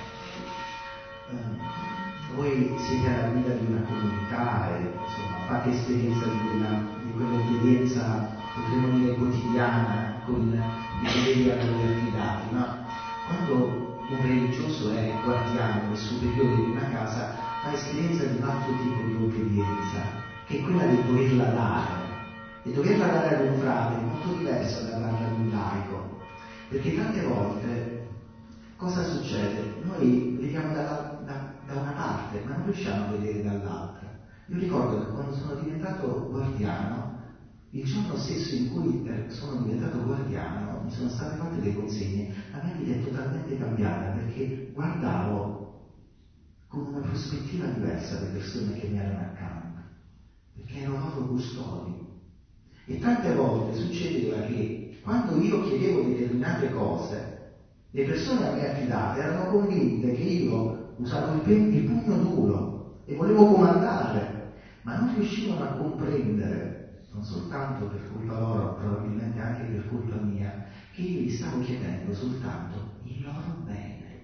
Voi siete alla guida di una comunità e insomma fate esperienza di quell'obbedienza, potremmo dire quotidiana, con i doveri a voi affidati, ma quando un religioso è guardiano e superiore di una casa, fa esperienza di un altro tipo di obbedienza, che è quella di doverla dare. E doverla dare ad un frate è molto diverso da darla ad un laico, perché tante volte cosa succede? Noi vediamo da una parte, ma non riusciamo a vedere dall'altra. Io ricordo che quando sono diventato guardiano, il giorno stesso in cui sono diventato guardiano, mi sono state fatte le consegne, la mia vita è totalmente cambiata, perché guardavo con una prospettiva diversa le persone che mi erano accanto, perché erano loro custodi. E tante volte succedeva che quando io chiedevo determinate cose, le persone a me affidate erano convinte che io usavo il pugno duro e volevo comandare, ma non riuscivano a comprendere, non soltanto per colpa loro, probabilmente anche per colpa mia, che io gli stavo chiedendo soltanto il loro bene.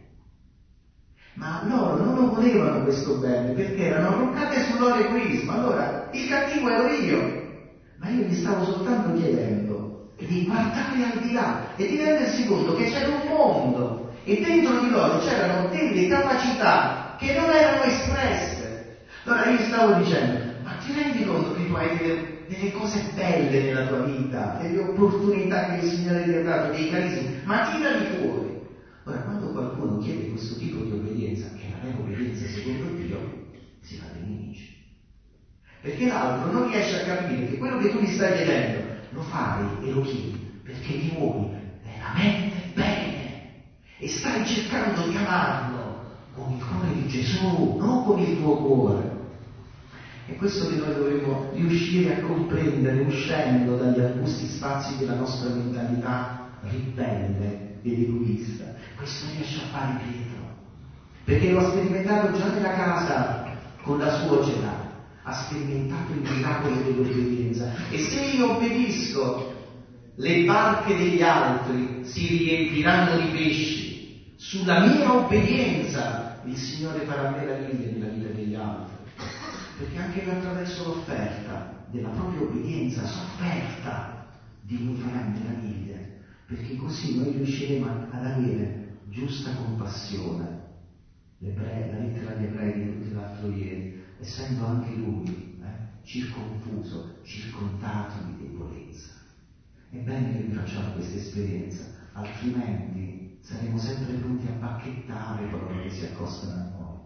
Ma loro non lo volevano questo bene perché erano arroccate sul loro egoismo. Allora il cattivo ero io, ma io gli stavo soltanto chiedendo di guardare al di là e di rendersi conto che c'era un mondo e dentro di loro c'erano delle capacità che non erano espresse. Allora io stavo dicendo, ma ti rendi conto che tu hai delle cose belle nella tua vita, delle opportunità che il Signore ti ha dato, dei carismi, ma tirali fuori. Ora, quando qualcuno chiede questo tipo di obbedienza, che non è obbedienza secondo Dio, si fa dei nemici. Perché l'altro non riesce a capire che quello che tu gli stai chiedendo lo fai e lo chiedi perché gli vuoi veramente bene e stai cercando di amarlo con il cuore di Gesù, non con il tuo cuore. È questo che noi dovremmo riuscire a comprendere uscendo dagli angusti spazi della nostra mentalità ribelle ed egoista. Questo riesce a fare Pietro, perché lo ha sperimentato già nella casa con la suocera. Ha sperimentato il miracolo dell'obbedienza, e se io obbedisco, le barche degli altri si riempiranno di pesci. Sulla mia obbedienza il Signore farà meraviglie nella vita degli altri, perché anche attraverso l'offerta della propria obbedienza sofferta Dio farà meraviglie, perché così noi riusciremo ad avere giusta compassione. La lettera agli Ebrei di tutti l'altro ieri, essendo anche lui circonfuso, circondato di debolezza. È bene che facciamo questa esperienza, altrimenti saremo sempre pronti a bacchettare coloro che si accostano a noi.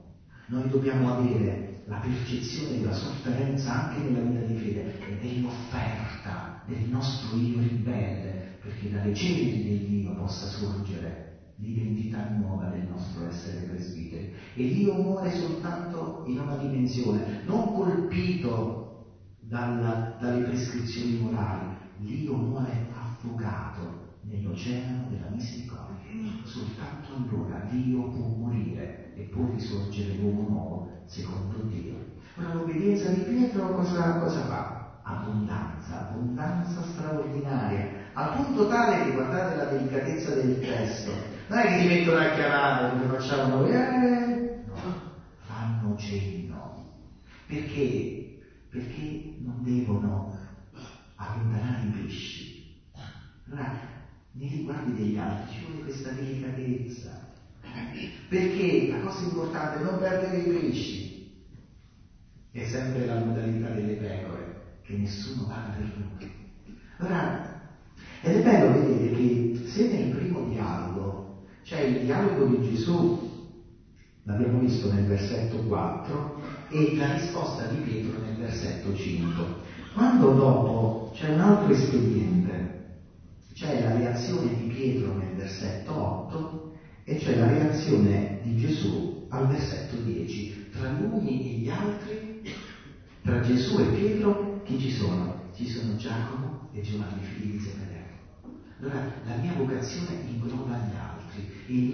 Noi dobbiamo avere la percezione della sofferenza anche nella vita di fede e dell'offerta del nostro io ribelle, perché dalle ceneri del Dio possa sorgere l'identità nuova del nostro essere presbiteri. E Dio muore soltanto in una dimensione, non colpito dalle prescrizioni morali. Dio muore affogato nell'oceano della misericordia. Soltanto allora Dio può morire e può risorgere l'uomo nuovo secondo Dio. Ora l'obbedienza di Pietro cosa fa? Abbondanza straordinaria, al punto tale che, guardate la delicatezza del testo, non è che si mettono a chiamare come facciamo noi, no, fanno cenno. Perché? Perché non devono allontanare i pesci. Allora, nei riguardi degli altri ci vuole questa delicatezza, perché la cosa importante è non perdere i pesci. È sempre la modalità delle pecore, che nessuno vada per noi. Allora, ed è bello vedere che se nel primo dialogo c'è il dialogo di Gesù, l'abbiamo visto nel versetto 4, e la risposta di Pietro nel versetto 5, quando dopo c'è un altro espediente, c'è la reazione di Pietro nel versetto 8 e c'è la reazione di Gesù al versetto 10. Tra lui e gli altri, tra Gesù e Pietro, chi ci sono? Ci sono Giacomo e Giovanni, figli di Zebedeo. Allora la mia vocazione ingloba gli altri, il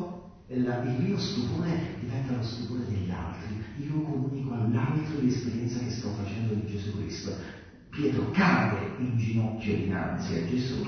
mio stupore diventa lo stupore degli altri. Io comunico all'altro l'esperienza che sto facendo di Gesù Cristo. Pietro cade in ginocchio dinanzi a Gesù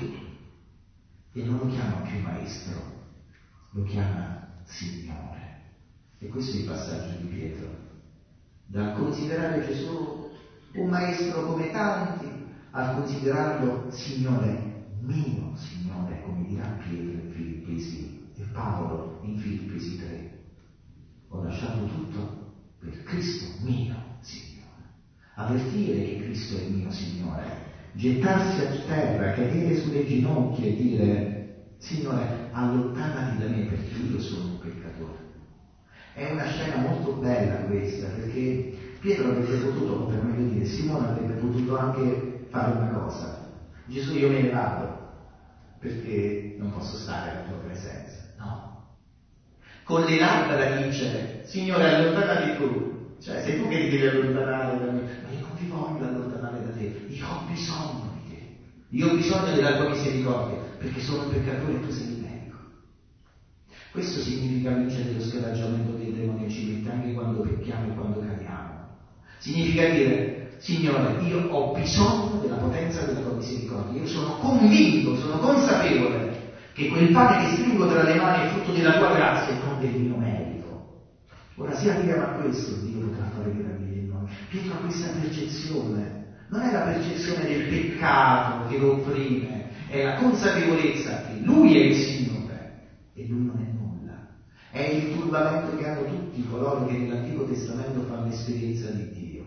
e non lo chiama più maestro, lo chiama Signore. E questo è il passaggio di Pietro, dal considerare Gesù un maestro come tanti, al considerarlo Signore mio, Signore, come dirà Pietro in Filippesi e Paolo in Filippesi 3. Ho lasciato tutto per Cristo mio, Signore. Avvertire che Cristo è mio Signore, gettarsi a terra, cadere sulle ginocchia e dire: Signore, allontanati da me perché io sono un peccatore. È una scena molto bella questa, perché Pietro avrebbe potuto, o per meglio dire Simone avrebbe potuto anche fare una cosa: Gesù, io me ne vado perché non posso stare alla tua presenza. No, con le labbra dice: Signore, allontanati tu. Cioè, sei tu che ti devi allontanare da me, ma io non ti voglio allontanare da te, io ho bisogno di te, io ho bisogno della tua misericordia, perché sono un peccatore e tu sei il medico. Questo significa vincere lo scoraggiamento dei demoni, ci mette anche quando pecchiamo e quando cadiamo. Significa dire: Signore, io ho bisogno della potenza della tua misericordia, io sono convinto, sono consapevole che quel pane che stringo tra le mani è frutto della tua grazia e non del mio merito. Ora, se arriviamo a questo, Dio potrà fare meraviglie in noi. Pietro ha questa percezione, non è la percezione del peccato che lo opprime, è la consapevolezza che Lui è il Signore e Lui non è nulla. È il turbamento che hanno tutti coloro che nell'Antico Testamento fanno esperienza di Dio.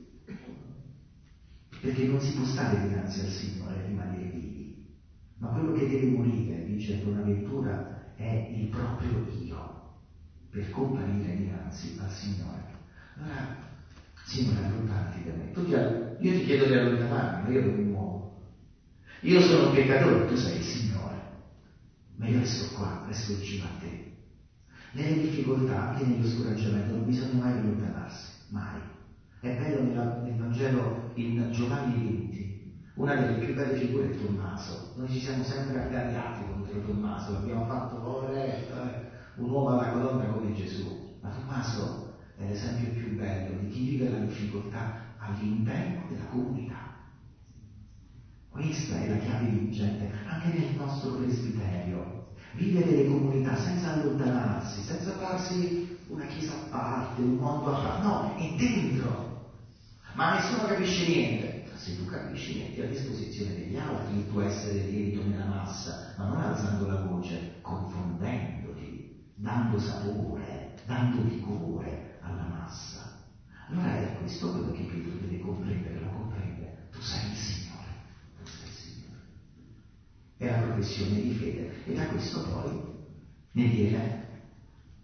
Perché non si può stare dinanzi al Signore e rimanere vivi. Ma quello che deve morire, dice Bonaventura, è il proprio io, per comparire dinanzi al Signore. Allora, Signore, allontanati da me. Io ti chiedo di allontanarmi, ma io non mi muovo. Io sono un peccatore, tu sei il Signore, ma io resto qua, resto vicino a te. Nelle difficoltà, anche nello scoraggiamento, non bisogna mai allontanarsi, mai. È bello nel Vangelo in Giovanni 20, una delle più belle figure è Tommaso. Noi ci siamo sempre aggarriati contro Tommaso, l'abbiamo fatto poveretto, un uomo alla colonna come Gesù, ma Tommaso è l'esempio più bello di chi vive la difficoltà all'interno della comunità. Questa è la chiave vincente anche nel nostro presbiterio. Vivere le comunità senza allontanarsi, senza farsi una chiesa a parte, un mondo a parte, no, è dentro. Ma nessuno capisce niente. Se tu capisci, metti a disposizione degli altri il tuo essere lievito nella massa, ma non alzando la voce, confondendoti, dando sapore, dando vigore alla massa. Allora è questo quello che Pietro deve comprendere, lo comprende. Tu sei il Signore, tu sei il Signore. È la professione di fede, e da questo poi ne viene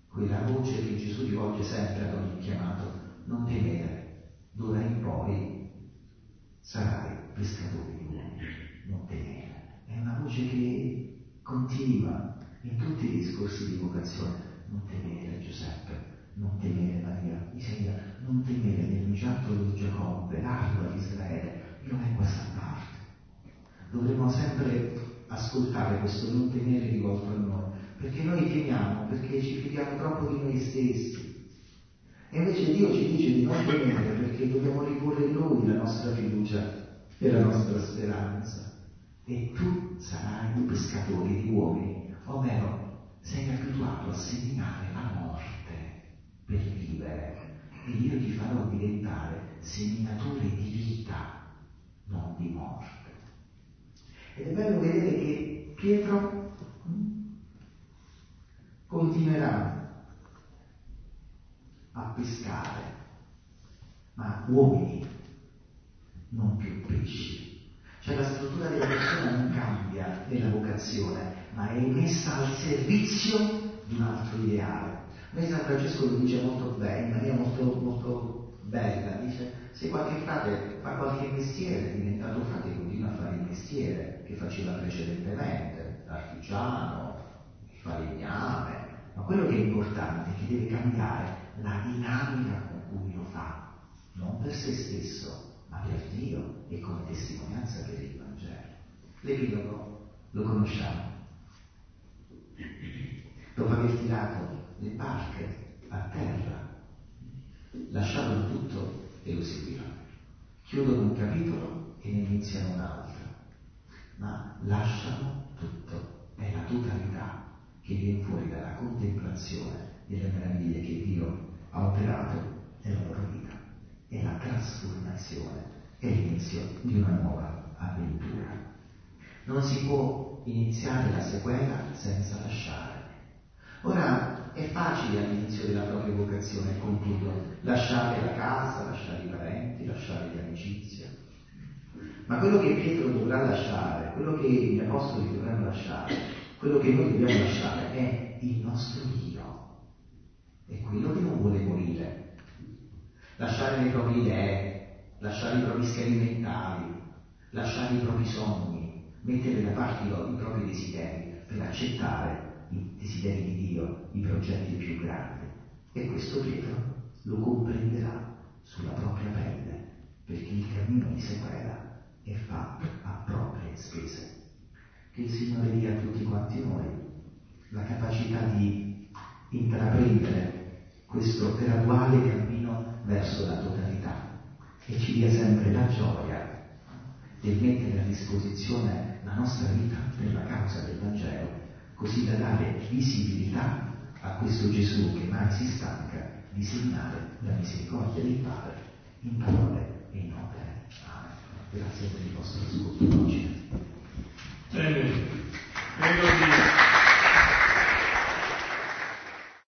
quella voce che Gesù rivolge sempre ad ogni chiamato: non temere, d'ora in poi sarai pescatore di uomini, non temere. È una voce che continua in tutti i discorsi di vocazione. Non temere Giuseppe, non temere Maria, Isaia, non temere nel giocattolo di Giacobbe, l'arco di Israele, io vengo a salvarti. Dovremmo sempre ascoltare questo non temere rivolto a noi, perché noi temiamo, perché ci fidiamo troppo di noi stessi. E invece Dio ci dice di non temere, perché dobbiamo riporre in Lui la nostra fiducia e la nostra speranza. E tu sarai un pescatore di uomini, ovvero sei abituato a seminare la morte per vivere, e io ti farò diventare seminatore di vita, non di morte. Ed è bello vedere che Pietro continuerà a pescare, ma uomini, non più pesci. Cioè la struttura della persona non cambia nella vocazione, ma è messa al servizio di un altro ideale. Noi San Francesco lo dice molto bene, in maniera molto bella, dice: se qualche frate fa qualche mestiere, è diventato frate, continua a fare il mestiere che faceva precedentemente, l'artigiano, il falegname, ma quello che è importante è che deve cambiare la dinamica con cui lo fa, non per se stesso, ma per Dio e come testimonianza per il Vangelo. L'epilogo lo conosciamo. Dopo aver tirato le barche a terra, lasciarono tutto e lo seguirono. Chiudono un capitolo e ne iniziano un altro, ma lasciano tutto. È la totalità che viene fuori dalla contemplazione delle meraviglie che Dio ha operato nella loro vita. È la trasformazione, è l'inizio di una nuova avventura. Non si può iniziare la sequela senza lasciare. Ora è facile all'inizio della propria vocazione, concludo, lasciare la casa, lasciare i parenti, lasciare le amicizie. Ma quello che Pietro dovrà lasciare, quello che gli apostoli dovranno lasciare, quello che noi dobbiamo lasciare è il nostro Dio. È quello che non vuole morire. Lasciare le proprie idee, lasciare i propri schemi mentali, lasciare i propri sogni, mettere da parte i propri desideri per accettare i desideri di Dio, i progetti più grandi. E questo Pietro lo comprenderà sulla propria pelle, perché il cammino di sequela è fatto a proprie spese. Che il Signore dia a tutti quanti noi la capacità di intraprendere questo graduale cammino verso la totalità e ci dia sempre la gioia di mettere a disposizione la nostra vita per la causa del Vangelo, così da dare visibilità a questo Gesù che mai si stanca di seminare la misericordia del Padre in parole e in opere. Amen. Grazie per il vostro ascolto.